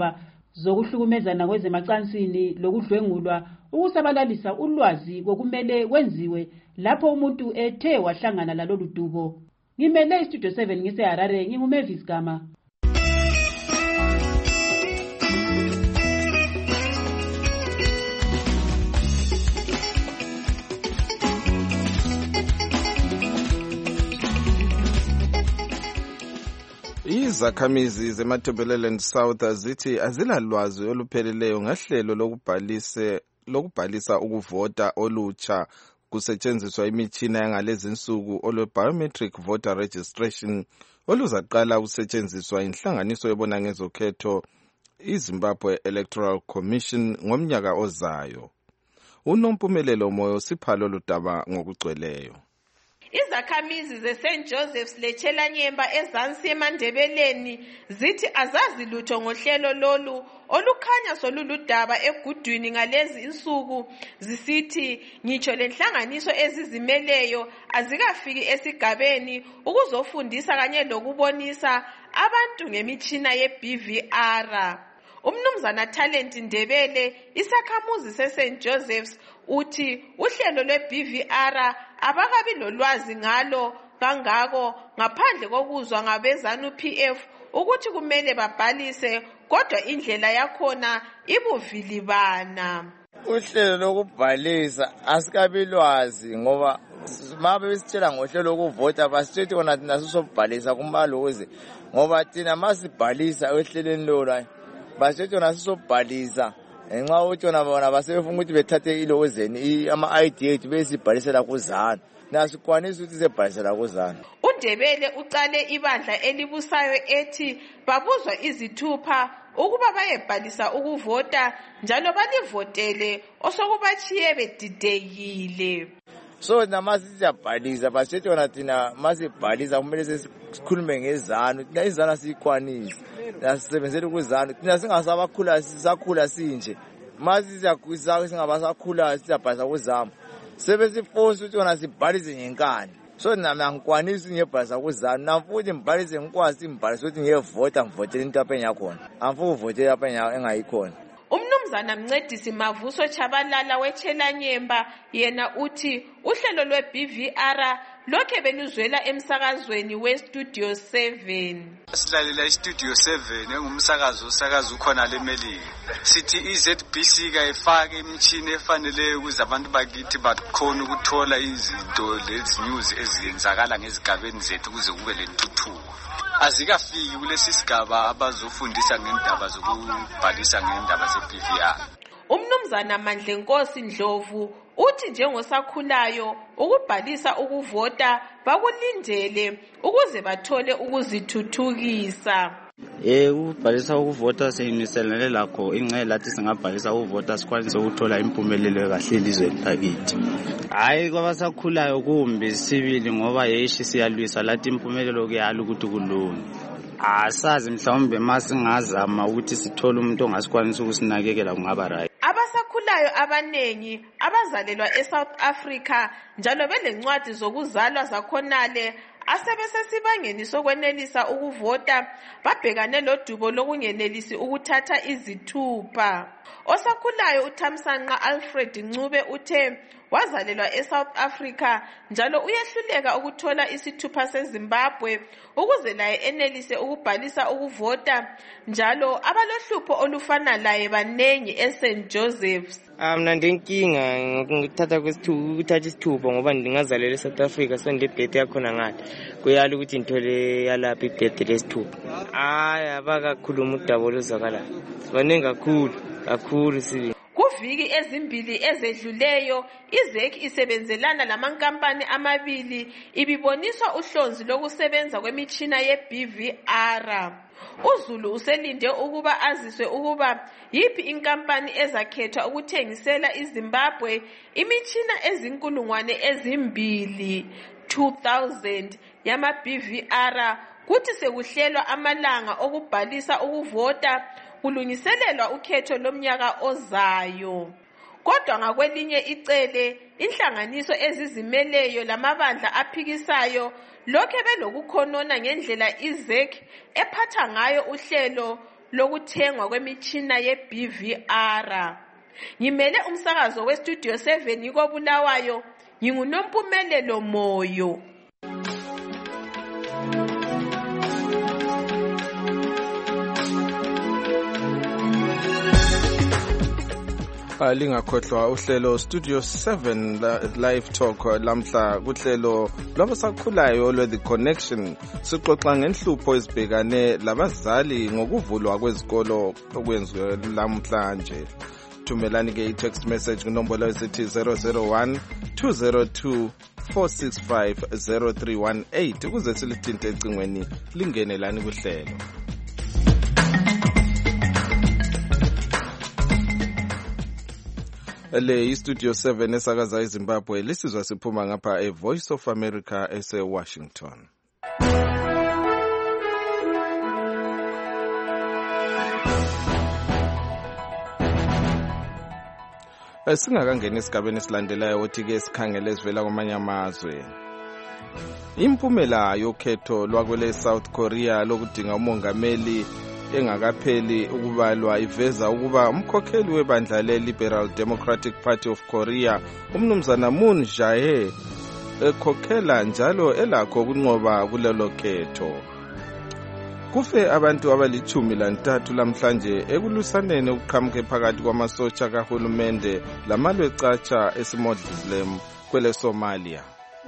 zokuhlukumezana kwezemacansini lokudlwengulwa ukusabalalisa ulwazi kokumele kwenziwe lapho umuntu ethe wahlangana lalolu dubo. Ngimele istudio seven ngiseHarare, nginguMavis Gama. Izakhamizi zeMatabeleland South zithi azilalwazi olupheleleyo ngahlelo lokubhalisa lokubhalisa ukuvota olutsha kusetshenziswa imitshina yangalezi insuku olwe-biometric voter registration oluzaqala ukusetshenziswa inhlanganiso ebona ngezokhetho iZimbabwe Electoral Commission ngomnyaka ozayo. Unompumelelo Moyo siphalo ludaba ngokugcweleyo. Izakhamizi ze-Saint Joseph's leChelanyemba ezansi eMandebeleni zithi azazi lutho ngohlelo lolu olukhanya soluludaba egudwini ngalezi insuku, zisithi ngitsho lenhlanganiso ezizimeleyo azikafiki esigabeni ukuzofundisa kanye lokubonisa abantu ngemitshina ye-B V R. Umnumzana Talent Ndebele, isakhamuzi se-Saint Joseph's, uthi uhlelo lwe-B V R abakabi lolwazi ngalo kangako ngaphandle kokuzwa ngabezanu P F ukuthi kumele babhalise, kodwa indlela yakhona ibuvilibana. Uhlelo lokubhalisa asikabi lwazi ngoba mabe besitshela ngohlelo lokuvota basithi kona thina sisobhalisa kumaloze ngoba thina masibhalisa ohlelweni lolu basithi kona sisobhalisa ngenxa ukuthi bona bona basebefuna ukuthi bethathe ilozeni ama-I D ethu besibhalisela kuzana nasikwanisa ukuthi sibhalisela kuzana. uNdebele ucale ibandla elibusayo ethi babuzwa izithupha ukuba bayebhalisa ukuvota njalo balivotele osokubachiye bedidekile. So namasithi siyabhalisa basithi yona thina masibhalisa kumele sikhulume ngezanu, thina izana siyikwanisa nasisebenzele kuzanu, thina singasabakhula sisakhula sinje masithi siyakhulisa singabasakhula siyabhalisa kuzama sebesifosa ukuthi yona sibhalise ngenkani. So nami angikwanisi ngiyebhalisa kuzanu nafuthi ngibhalise ngikwazi ngibhalise ukuthi ngiyevota ngivotele into apha enyakhona amfuku uvotele apha engayikhona. Umnumzana Mncedisi Mavuso Chabalala weChelanyemba yena uthi uhlelo lwe-B V R lokhe beluzwela emsakazweni we-Studio seven. Silalela i-Studio seven engumsakazo usakazo ukhona lemelika. Sithi i-Z B C kayifake imithini efanele ukuze abantu bakithi bakhona ukuthola izinto lezi news eziyenzakala ngezigabeni zethu ukuze kube lentuthuko. Azikafiki kulesi sigaba abazofundisa ngendaba zokubhalisa ngendaba ze-B V R. Umnumzana Mandlenkosi Ndlovu uthi njengosakhulayo ukubhalisa ukuvota bakulindele ukuze bathole ukuzithuthukisa. Eh ukubhalisa ukuvota siyimiselane lakho ingcele lathi singabhalisa ukuvota sikwanise ukuthola impumelelo kahle elizweni lakithi. Hayi kwabasakhulayo kumbi sibili ngoba yeshi siyalwisa lathi impumelelo kuyala ukuthi kulunge. Asazi mhlawumbe masingazama ukuthi sithole umuntu ongasikwanisa ukusinakekela kungaba right. Abasakhulayo abanengi abazalelwa eSouth Africa njalo belencwadi zokuzalwa zakhonale asebesesibangeni sokwenelisa ukuvota babhekane lodubo lokungenelisi ukuthatha izithupha. Osakhulayo uThamsanqa Alfred Ncube uthe wazalelwa eSouth Africa njalo uyehluleka ukuthola isithupha seZimbabwe ukuze naye enelise ukubhalisa ukuvota njalo abalohlupho olufana laye banengi eSaint Joseph's. Mina ndenkinga ngokuthatha kwesithupha ukuthatha isithupha ngoba ndingazalela eSouth Africa so ndebirthday yakhona ngathi kuyala ukuthi ngithole yalapha ibirthday lesithupha. Hayi abakakhuluma udaba oluzakala baningi kakhulu kakhulu sibi. Kuviki ezimbili ezedluleyo iZ E C isebenzelana lamankampani amabili ibiboniswa uhlonzi lokusebenza kwemitshina ye-B V R. uZulu uselinde ukuba aziswe ukuba yipi inkampani ezakhethwa ukuthengisela iZimbabwe imitshina ezinkulungwane ezimbili two thousand yama-B V R kuthi sekuhlelwa amalanga okubhalisa ukuvota kulungiselelwa ukhetho lomnyaka ozayo. Kodwa ngakwelinye icele inhlanganiso ezizimeleyo lamabandla aphikisayo lokhe belokukhonona ngendlela iZ E C ephatha ngayo uhlelo lokuthengwa kwemitshina ye-B V R. Ngimele umsakazo we-Studio seven yiko Bulawayo, nginguNompumelelo Moyo. Lingakhohlwa uhlelo Studio seven Live Talk lamhla kuhlelo lwabasakhulayo lwe The Connection. Sixoxa ngenhlupho ezibhekane labazali ngokuvulwa kwezikolo okwenziwe lamhlanje. Thumelani ke i-text message kunombolo esithi zero zero one two zero two four six five zero three one eight ukuze silithinte ecingweni lingene lani kuhlelo. Le iStudio seven esakaza eZimbabwe lisizwa siphuma ngapha eVoice of America ese Washington. Singakangena esigabeni esilandelayo othi ke sikhangele sivela kwamanye amazwe. Impumela yokhetho lwakwele South Korea lokudinga umongameli engakapheli ukubalwa iveza ukuba umkhokheli webandla le-Liberal Democratic Party of Korea umnumzana Moon Jae ekhokhela njalo elakho kunqoba kulelo khetho. Kufe abantu abalichumi lantathu lamhlanje ekulusaneni ukuqhamuke phakathi kwamasotsha kahulumende lamalwe catsha esimodlizlem kwele Somalia.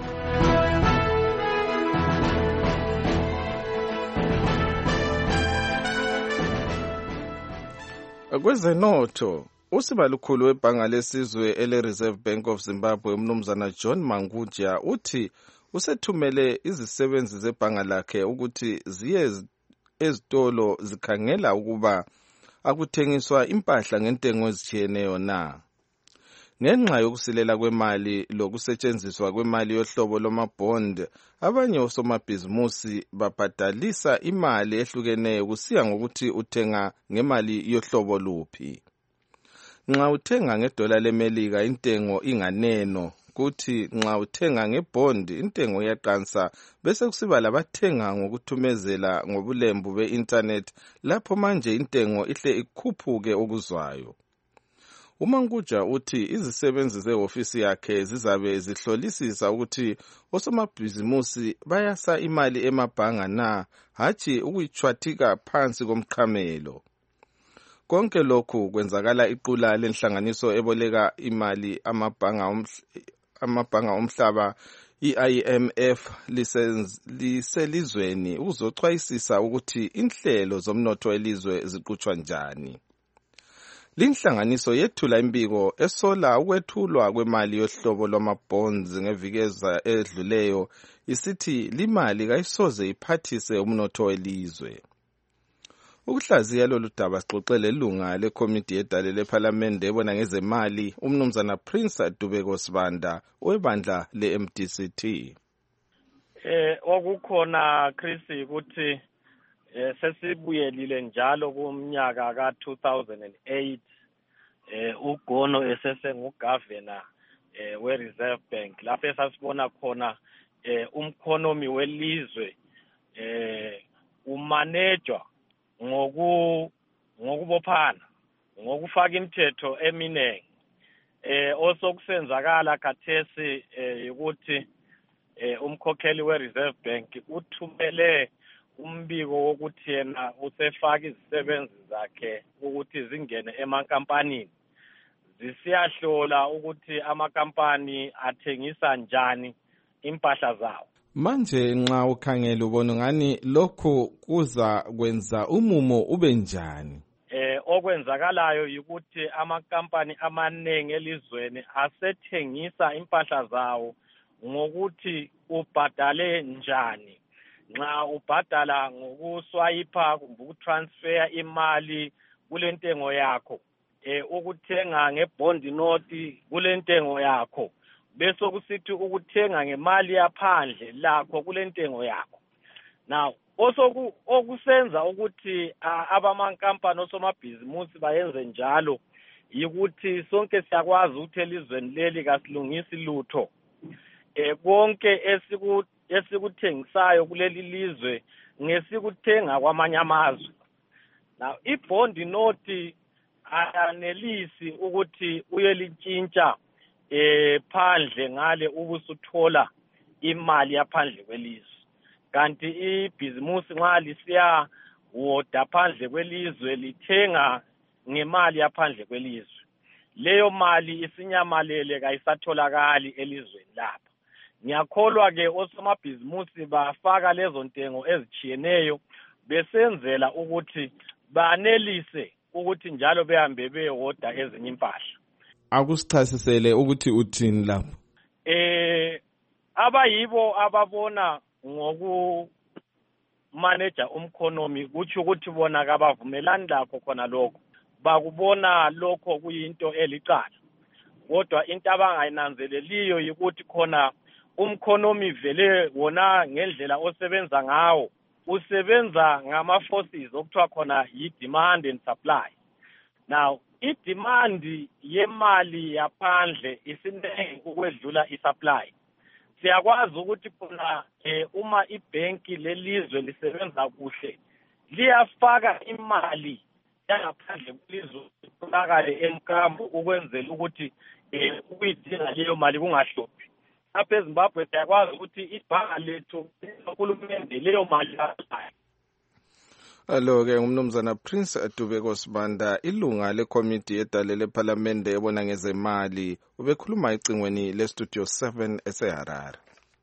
Kwezenotho, usibalukhulu webhanga lesizwe ele-Reserve Bank of Zimbabwe umnumzana John Manguja uthi usethumele izisebenzi zebhanga lakhe ukuthi ziye ezitolo zikhangela ukuba akuthengiswa impahla ngentengo ezitshiyeneyo na. Ngenxa yokusilela kwemali lokusetshenziswa kwemali yohlobo lomabond, abanye osomabhizimusi babhadalisa imali ehlukeneyo kusiya ngokuthi uthenga ngemali yohlobo luphi. Nxa uthenga ngedola leMelika intengo inganeno, kuthi nxa uthenga ngebond intengo iyaqansa bese kusiba labathenga ngokuthumezela ngobulembu be-internet lapho manje intengo ihle ikhuphuke okuzwayo. uManguja uthi izisebenzi zehofisi yakhe zizabe zihlolisisa ukuthi osomabhizimusi bayasa imali emabhanga na hatshi ukuyichwathika phansi komqhamelo. Konke lokhu kwenzakala iqula lenhlanganiso eboleka imali amabhanga amabhanga omhlaba i-I M F liselizweni ukuzoxwayisisa ukuthi inhlelo zomnotho elizwe ziqhutshwa njani. Linhlanganiso yethula imbiko esola ukwethulwa kwemali yohlobo lwamabonds ngevikeza edluleyo isithi limali kayisoze iphathise umnotho welizwe. Ukuhlaziya lolu daba sixoxele ilunga lekomiti yedale lePhalamende ebona ngezemali umnumzana Prince Dubeko Sibanda webandla le-M D C T. Eh okukhona Chris ukuthi eh sesibuyelile njalo kumnyaka ka two thousand eight eh uGono esesengugovernor eh we-Reserve Bank lapho esasibona khona eh umkhonomi welizwe eh umanejwa ngoku ngokubophana ngokufaka imithetho eminengi eh osokusenzakala khathesi eh ukuthi eh umkhokheli we-Reserve Bank uthumele umbiko wokuthi yena usefaka izisebenzi zakhe ukuthi zingene emankampanini zisiyahlola ukuthi amakampani athengisa njani impahla zawo. Manje nxa ukhangela ubona ngani lokho kuza kwenza umumo ube njani? Eh okwenzakalayo ukuthi amakampani amaningi elizweni asethengisa impahla zawo ngokuthi ubhadale njani. Nxa ubhadala ngokuswayipa kumbe ukutransfer imali kulentengo yakho eh ukuthenga ngebond note kulentengo yakho bese kusithi ukuthenga ngemali yaphandle lakho kulentengo yakho. Now osoku okusenza ukuthi abamankampani osomabhizimusi bayenze njalo yikuthi sonke siyakwazi ukuthi elizweni leli kasilungisi lutho eh konke esiku esikuthengisayo kuleli lizwe ngesikuthenga kwamanye amazwe. Now ibond note ayanelisi ukuthi uyelitshintsha eh phandle ngale ubusuthola imali yaphandle kwelizwe. Kanti ibhizimusi nxa lisiya woda phandle kwelizwe lithenga ngemali yaphandle kwelizwe. Leyo mali isinyamalele kayisatholakali elizweni lapha. Ngiyakholwa ke osomabhizimusi bafaka lezo ntengo ezichiyeneyo besenzela ukuthi banelise ukuthi njalo behambe beyoda ezinye impahla. Akusichasisele ukuthi uthini lapho. Eh abayibo ababona ngoku manager umkhonomi kuthi ukuthi bona kabavumelani lakho khona lokho. Bakubona lokho kuyinto elicala. Kodwa into abangayinanzeleliyo ukuthi khona umkhonomi vele wona ngendlela osebenza ngawo usebenza ngama forces okuthiwa khona yi-demand and supply. Now i-demand yemali yaphandle isinengi ukwedlula i-supply. Siyakwazi ukuthi khona eh, uma ibhenki lelizwe lisebenza kuhle liyafaka imali yangaphandle kwelizwe itholakale emkambo ukwenzela ukuthi eh, ukuyidinga leyo mali kungahluphi. Apha eZimbabwe siyakwazi ukuthi ibhanga lethu uhulumende leyo mali yayo. Alo ke umnumzana Prince Adubeko Sibanda ilunga lekomiti yedale leParliament ebona ngezemali ubekhuluma icingweni le Studio seven eseHarare.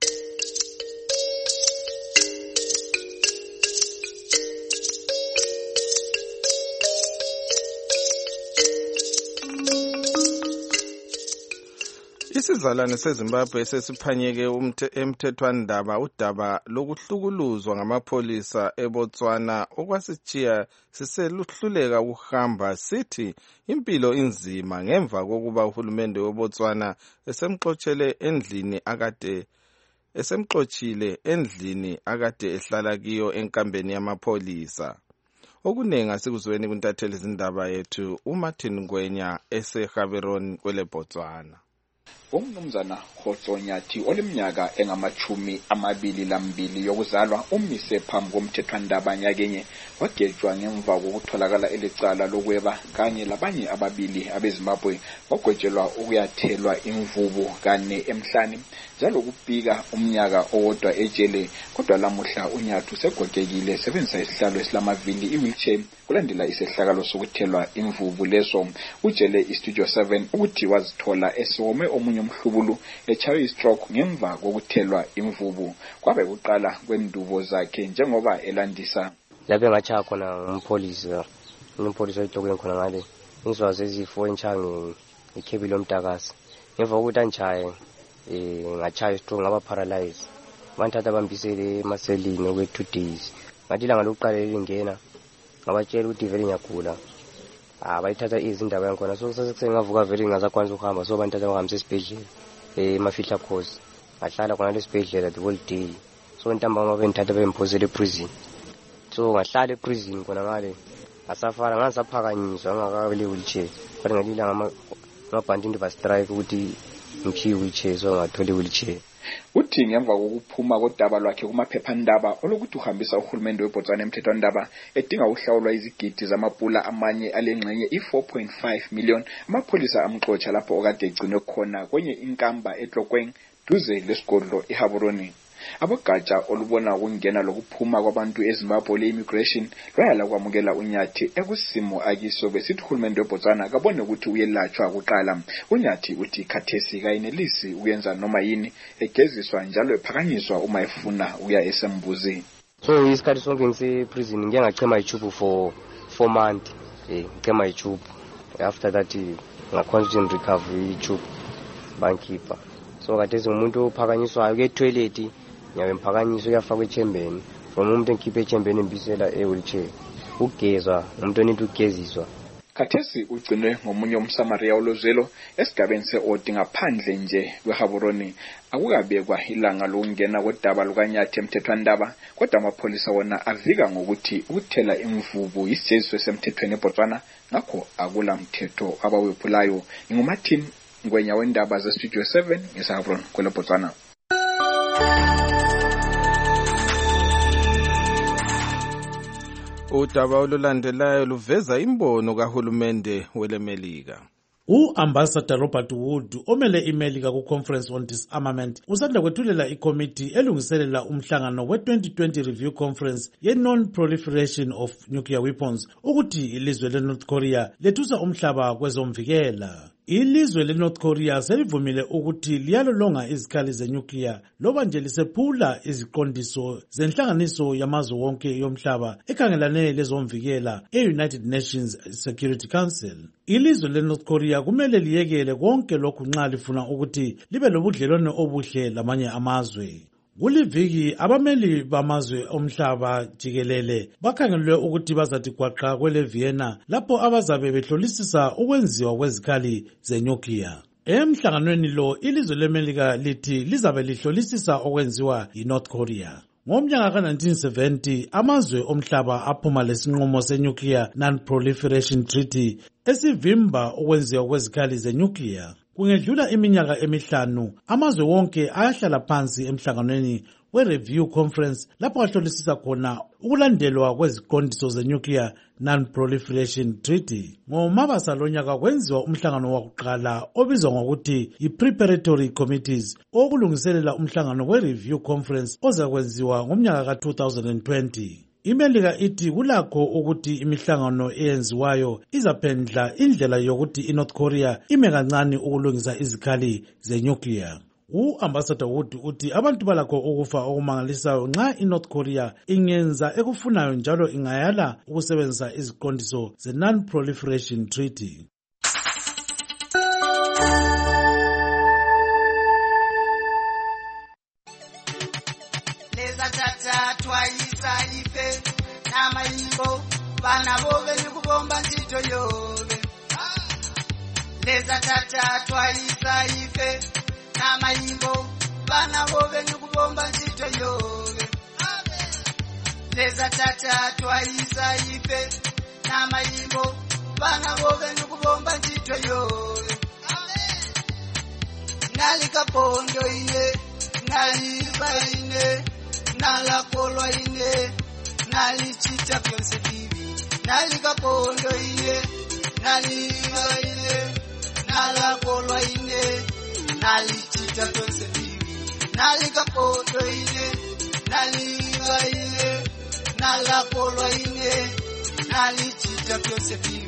Isizalwane seZimbabwe sesiphanyeke emthethwandaba udaba lokuhlukuluzwa ngamapholisa eBotswana okwasitshiya siseluhluleka ukuhamba sithi impilo inzima ngemva kokuba uhulumende weBotswana esemxoxele endlini akade esemxoxile endlini akade ehlala kiyo enkambeni yamapholisa. Okunenga sikuzweni kuntatheli izindaba yethu uMartin Ngwenya eseGaborone kwele Botswana. Umnumzana Khotsonyathi oleminyaka engamachumi amabili lambili yokuzalwa umise phambi komthethwandaba nyakenye wagejwa ngemva kokutholakala elicala lokweba kanye labanye ababili abeZimbabwe bagwetshelwa ukuyathelwa imvubu kane emhlani njalo kubika umnyaka owodwa ejele. Kodwa lamuhla uNyathu segogekile sebenzisa isihlalo esilamavili iwheelchair kulandela isehlakalo sokuthelwa imvubu leso. Utshele iStudio seven ukuthi wazithola esiwome omunye umhlubulu echawe istroke ngemva kokuthelwa imvubu. Kwabe kuqala kwendubo zakhe njengoba elandisa. Lapho ngacha khona umpolisa umpolisa oyitokweni khona ngale insizwa zezifo enchange ikhebile omtakasi ngemva kokuthi anchaye eh ngachaya istroke ngaba paralyze banthatha bambisele emaselini okwe two days ngathi langa lokuqala lingena ngabatshela ukuthi vele ngiyagula ah bayithatha izindaba yakhona so sesengavuka vele ngazakwanisa ukuhamba so banthatha bangihambisa esibhedlela eh mafihla course ngahlala khona lesibhedlela the whole day so ntambama benthatha bemphosele prison so ngahlala eprison khona ngale asafara ngasaphakanyiswa ngakabele wheelchair kodwa ngalila ngama ngabhandi into ba strike ukuthi ngiphi wheelchair so ngathole wheelchair. Uthi ngemva kokuphuma kodaba lwakhe kumaphephandaba olokuthi uhambisa uhulumende weBotswana emthethwandaba edinga uhlawulwa izigidi zamapula amanye alengxenye i four point five million amapholisa amxotsha lapho okade egcinwe khona kwenye inkamba eTlokweng duze lesigodlo eGaborone. Abogatsha olubona ukungena lokuphuma kwabantu eZimbabwe le-immigration lwayala kwamukela uNyathi ekusimo akiso besithi uhulumende weBotswana kabone ukuthi uyelatshwa kuqala. uNyathi uthi khathesi kayinelisi uyenza noma yini egeziswa njalo ephakanyiswa uma efuna ukuya esembuzi. So isikhathi sonke ngise-prison ngike ngachema ichubu for four months eh ngicema ichubu after that nga-constitution recovery ichubu bankipa so khathesi umuntu ophakanyiswayo ke-toilet nyawe mphakanyiswa uyafakwa echembeni from umuntu enkhiphe echembeni embisela e-wheelchair ugezwa umuntu oninto ugeziswa. Khathesi ugcinwe ngomunye umsamaria olozwelo esigabeni se-Odi ngaphandle nje kweGaborone. Akukabekwa ilanga lokungena kodaba lukaNyathi emthethwandaba kodwa amapholisa wona avika ngokuthi ukuthela imvubu yisijeziso semthethweni eBotswana ngakho akula mthetho abawephulayo. NguMartin Ngwenya wendaba zeStudio seven ngeGaborone kwele Botswana. Udaba olulandelayo luveza imbono kahulumende welemelika. U-Ambassador Robert Wood omele imelika ku-Conference on Disarmament usanda kwethulela ikomiti elungiselela umhlangano we-twenty twenty Review Conference ye-Non-Proliferation of Nuclear Weapons ukuthi ilizwe le-North Korea lethusa umhlaba kwezomvikela. Ilizwe le-North Korea selivumile ukuthi liyalolonga izikhali zenuclear loba nje lisephula iziqondiso zenhlanganiso yamazwe wonke yomhlaba ekhangelane lezomvikela e-United Nations Security Council. Ilizwe le-North Korea kumele liyekele konke lokhu nxa lifuna ukuthi libe lobudlelwano obuhle lamanye amazwe. Kuliviki abameli bamazwe omhlaba jikelele bakhangelwe ukuthi bazathi gwaqa kwele Vienna lapho abazabe behlolisisa ukwenziwa kwezikhali zenuclear. Emhlanganweni lo ilizwe leMelika lithi lizabe lihlolisisa okwenziwa yiNorth Korea. Ngomnyaka ka nineteen seventy amazwe omhlaba aphuma lesinqumo seNuclear Non-Proliferation Treaty esivimba okwenziwa kwezikhali zenuclear. Kungedlula iminyaka emihlanu amazwe wonke ayahlala phansi emhlanganweni we-Review Conference lapho ahlolisisa khona ukulandelwa kweziqondiso zeNuclear Non-Proliferation Treaty. Ngomabasa lonyaka kwenziwa umhlangano wakuqala obizwa ngokuthi i-Preparatory Committees okulungiselela umhlangano we-Review Conference ozakwenziwa ngomnyaka ka two thousand twenty. Imelika ithi kulakho ukuthi imihlangano eyenziwayo izaphendla indlela yokuthi iNorth Korea ime kancane ukulungisa izikhali zenuclear. U-Ambassador Wood uthi abantu balakho ukufa okumangalisayo nxa iNorth Korea ingenza ekufunayo njalo ingayala ukusebenzisa iziqondiso ze-Non-Proliferation Treaty. Bana bobe nikubomba ntito yobe Leza tata twaisa ife Nama imbo Bana bobe nikubomba ntito yobe Leza tata twaisa ife Nama imbo Bana bobe nikubomba ntito yobe Nalika pondo iye Naliba ine Nalapolwa ine Nalichita pyonse bibi Nalika pondo iye, naliva iye, nalakolwa ine, nalichita pyonse bibi. Nalika pondo iye, naliva iye, nalakolwa ine, nalichita pyonse bibi.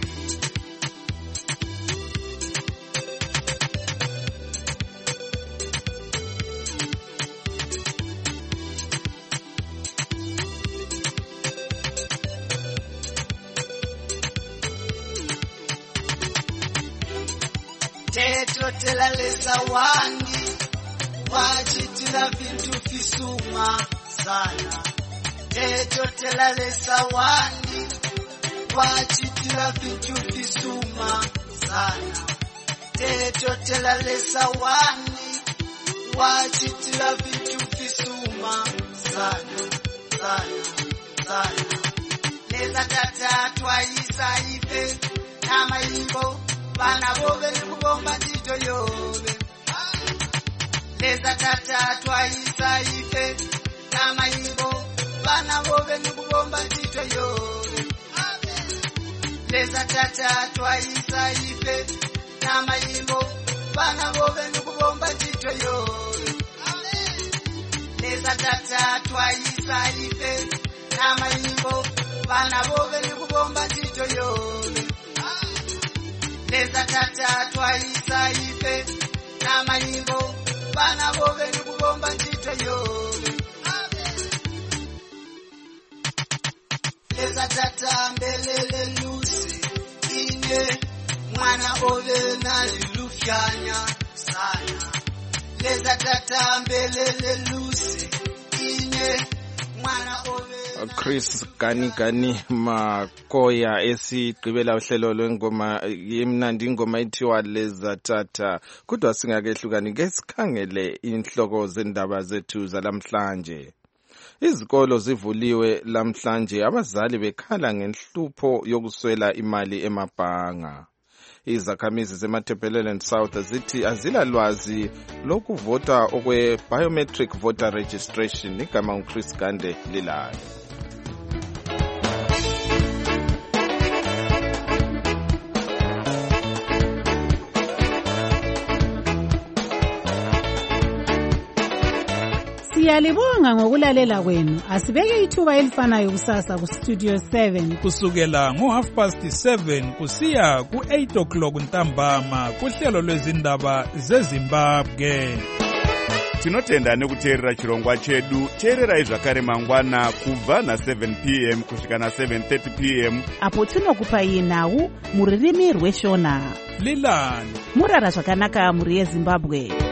Teto tela lesa wangi wachitila vintu fisuma sana. Teto tela lesa wangi wachitila vintu fisuma sana. Teto tela lesa wangi wachitila vintu fisuma sana sana sana. Leza tata twaisa ife nama imbo Bana bobe nikubomba ntito yobe Leza tata twaisa ife Nama imbo Bana bobe nikubomba ntito yobe Leza tata twaisa ife Nama imbo Bana bobe nikubomba ntito yobe Leza tata twaisa ife Nama imbo Bana bobe nikubomba ntito yobe Leza tata twaisa ife Nama imbo Bana bobe nikubomba ntito yobe Leza tata mbelele lusi Ine mwana bobe nalilufyanya sana Leza tata mbelele lusi Ine mwana bobe Chris Gani Gani Makoya esigqibela uhlelo lwengoma yemnandi ingoma ithiwa Leza Tata. Kodwa singakehlukani ke sikhangele inhloko zendaba zethu zalamhlanje. Izikolo zivuliwe lamhlanje abazali bekhala ngenhlupho yokuswela imali emabhanga. Izakhamizi zeMatabeleland South zithi azilalwazi lokuvota okwe biometric voter registration. Igama uChris Gande lilayo. Siyalibonga ngokulalela kwenu. Asibeke ithuba elifanayo kusasa ku Studio seven kusukela ngo half past seven kusiya ku eight o'clock ntambama kuhlelo lwezindaba zeZimbabwe. Tinotenda nekuteerera chirongwa chedu. Teererai zvakare mangwana kubva na seven p m kusvika na seven thirty p m apo tinokupai nhau muririmi rweshona. Lilani murara zvakanaka muri yeZimbabwe.